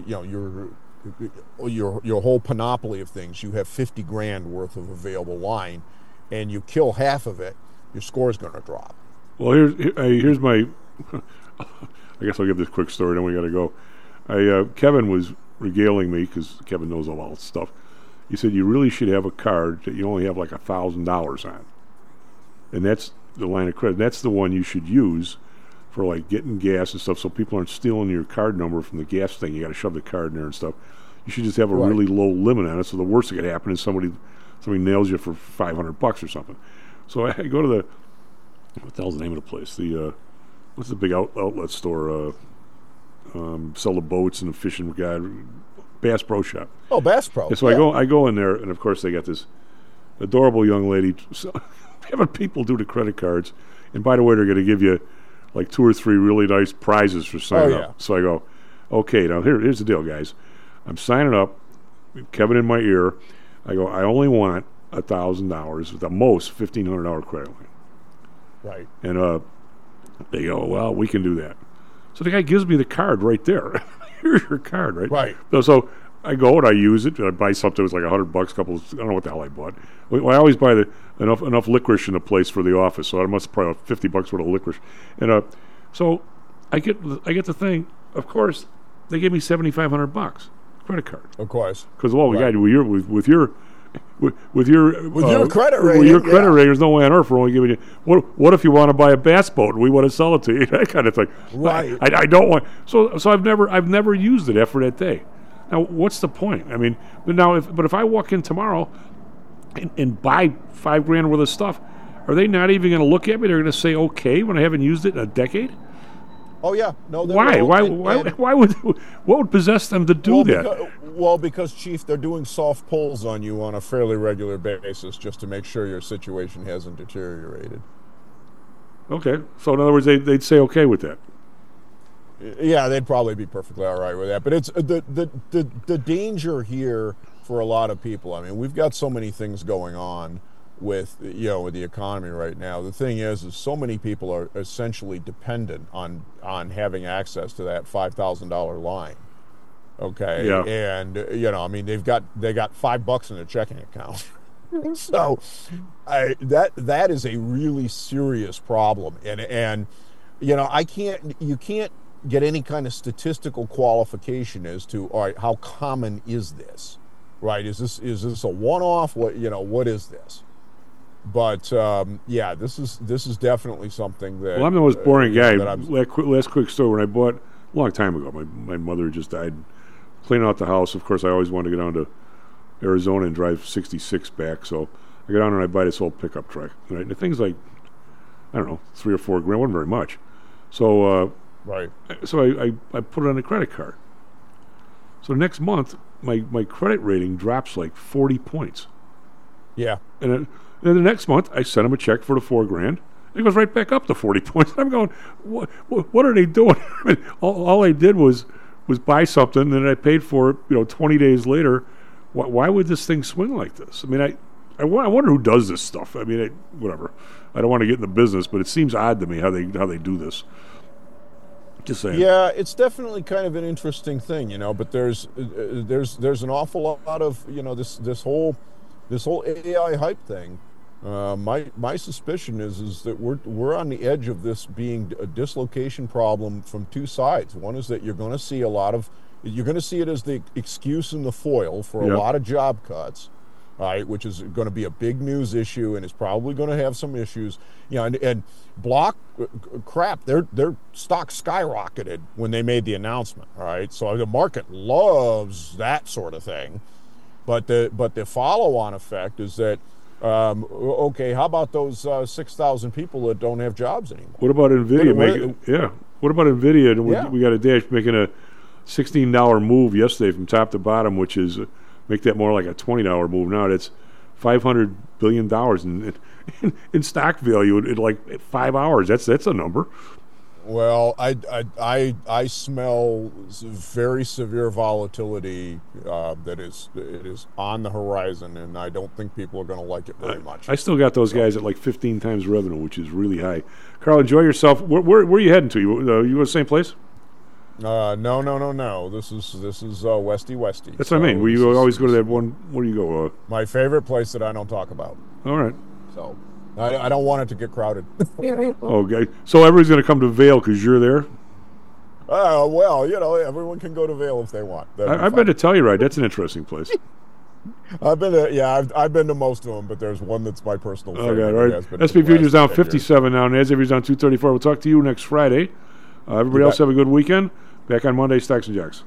your whole panoply of things, you have $50,000 worth of available line, and you kill half of it, your score is going to drop. Well, here's my. I guess I'll give this quick story, then we got to go. Kevin was regaling me, because Kevin knows all that stuff. He said you really should have a card that you only have like $1,000 on. And that's the line of credit. That's the one you should use for like getting gas and stuff, so people aren't stealing your card number from the gas thing. You got to shove the card in there and stuff. You should just have a really low limit on it, so the worst that could happen is somebody nails you for $500 or something. So I go to what the hell's the name of the place? What's the big outlet store? Sell the boats and the fishing guy, Bass Pro Shop. Oh, Bass Pro. And so I go in there, and of course they got this adorable young lady. Having people do the credit cards, and by the way, they're going to give you like 2 or 3 really nice prizes for signing up. So I go, okay, now here's the deal, guys. I'm signing up, Kevin in my ear. I go, I only want $1,000 with the most $1,500 credit line. Right. And they go, well, we can do that. So the guy gives me the card right there. Here's your card, right? Right. So I go and I use it. And I buy something that's like $100, I don't know what the hell I bought. Well, I always buy enough licorice in a place for the office, so I must probably have $50 worth of licorice. And so I get the thing. Of course, they gave me $7,500 credit card. Of course, because we got with your credit rating. With your credit rating, there's no way on earth we're only giving you. What if you want to buy a bass boat and we want to sell it to you? That kind of thing. Right. I don't want. So I've never used it after that day. Now, what's the point? I mean, but if I walk in tomorrow and buy $5,000 worth of stuff, are they not even going to look at me? They're going to say okay when I haven't used it in a decade? Oh yeah, no. Why? Why would? What would possess them to do that? Because Chief, they're doing soft pulls on you on a fairly regular basis just to make sure your situation hasn't deteriorated. Okay, so in other words, they'd say okay with that. Yeah, they'd probably be perfectly all right with that. But it's the danger here for a lot of people. I mean, we've got so many things going on with the economy right now. The thing is so many people are essentially dependent on having access to that $5,000 line. Okay. Yeah. And I mean, they got $5 in their checking account. So that is a really serious problem. And you can't get any kind of statistical qualification as to, all right, how common is this? Right? Is this a one-off? What is this? But this is definitely something that. Well, I'm the most boring guy. Last quick story: when I bought a long time ago, my mother just died. Cleaning out the house. Of course, I always wanted to get down to Arizona and drive 66 back. So I go down and I buy this old pickup truck. Right, and the thing's like, I don't know, $3 or $4 grand. Wasn't very much. So right. So I put it on a credit card. So next month, my credit rating drops like 40 points. Yeah. And then the next month, I sent him a check for the $4 grand. It goes right back up to 40 points. I'm going, what are they doing? I mean, all I did was buy something, and I paid for it, 20 days later. Why would this thing swing like this? I mean, I wonder who does this stuff. I mean, whatever. I don't want to get in the business, but it seems odd to me how they do this. Just saying. Yeah, it's definitely kind of an interesting thing, But there's an awful lot of this whole AI hype thing. My suspicion is that we're on the edge of this being a dislocation problem from two sides. One is that you're going to see it as the excuse and the foil for a lot of job cuts, right? Which is going to be a big news issue and is probably going to have some issues. And Block, crap, their stock skyrocketed when they made the announcement, right? So the market loves that sort of thing, but the follow-on effect is that. Okay, how about those 6,000 people that don't have jobs anymore? What about NVIDIA? What about NVIDIA? We got a Dash making a $16 move yesterday from top to bottom, which is make that more like a $20 move. Now it's $500 billion in stock value in like 5 hours. That's a number. Well, I smell very severe volatility that is on the horizon, and I don't think people are going to like it very much. I still got those guys at like 15 times revenue, which is really high. Carl, enjoy yourself. Where are you heading to? You go to the same place? No. This is Westy. That's what I mean. You always go to that one. Where do you go? My favorite place that I don't talk about. All right. So. I don't want it to get crowded. Okay. So everybody's going to come to Vail because you're there? Well, everyone can go to Vail if they want. I've been to Telluride. That's an interesting place. I've been to most of them, but there's one that's my personal favorite. Okay, all right. SP Futures down 57 now. NASDAQ Futures down 234. We'll talk to you next Friday. Everybody else have a good weekend. Back on Monday, Stocks and Jocks.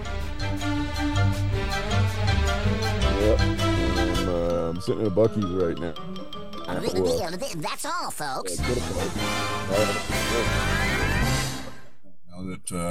Yep. I'm sitting in a Buc-ee's right now. That's all, folks. Now that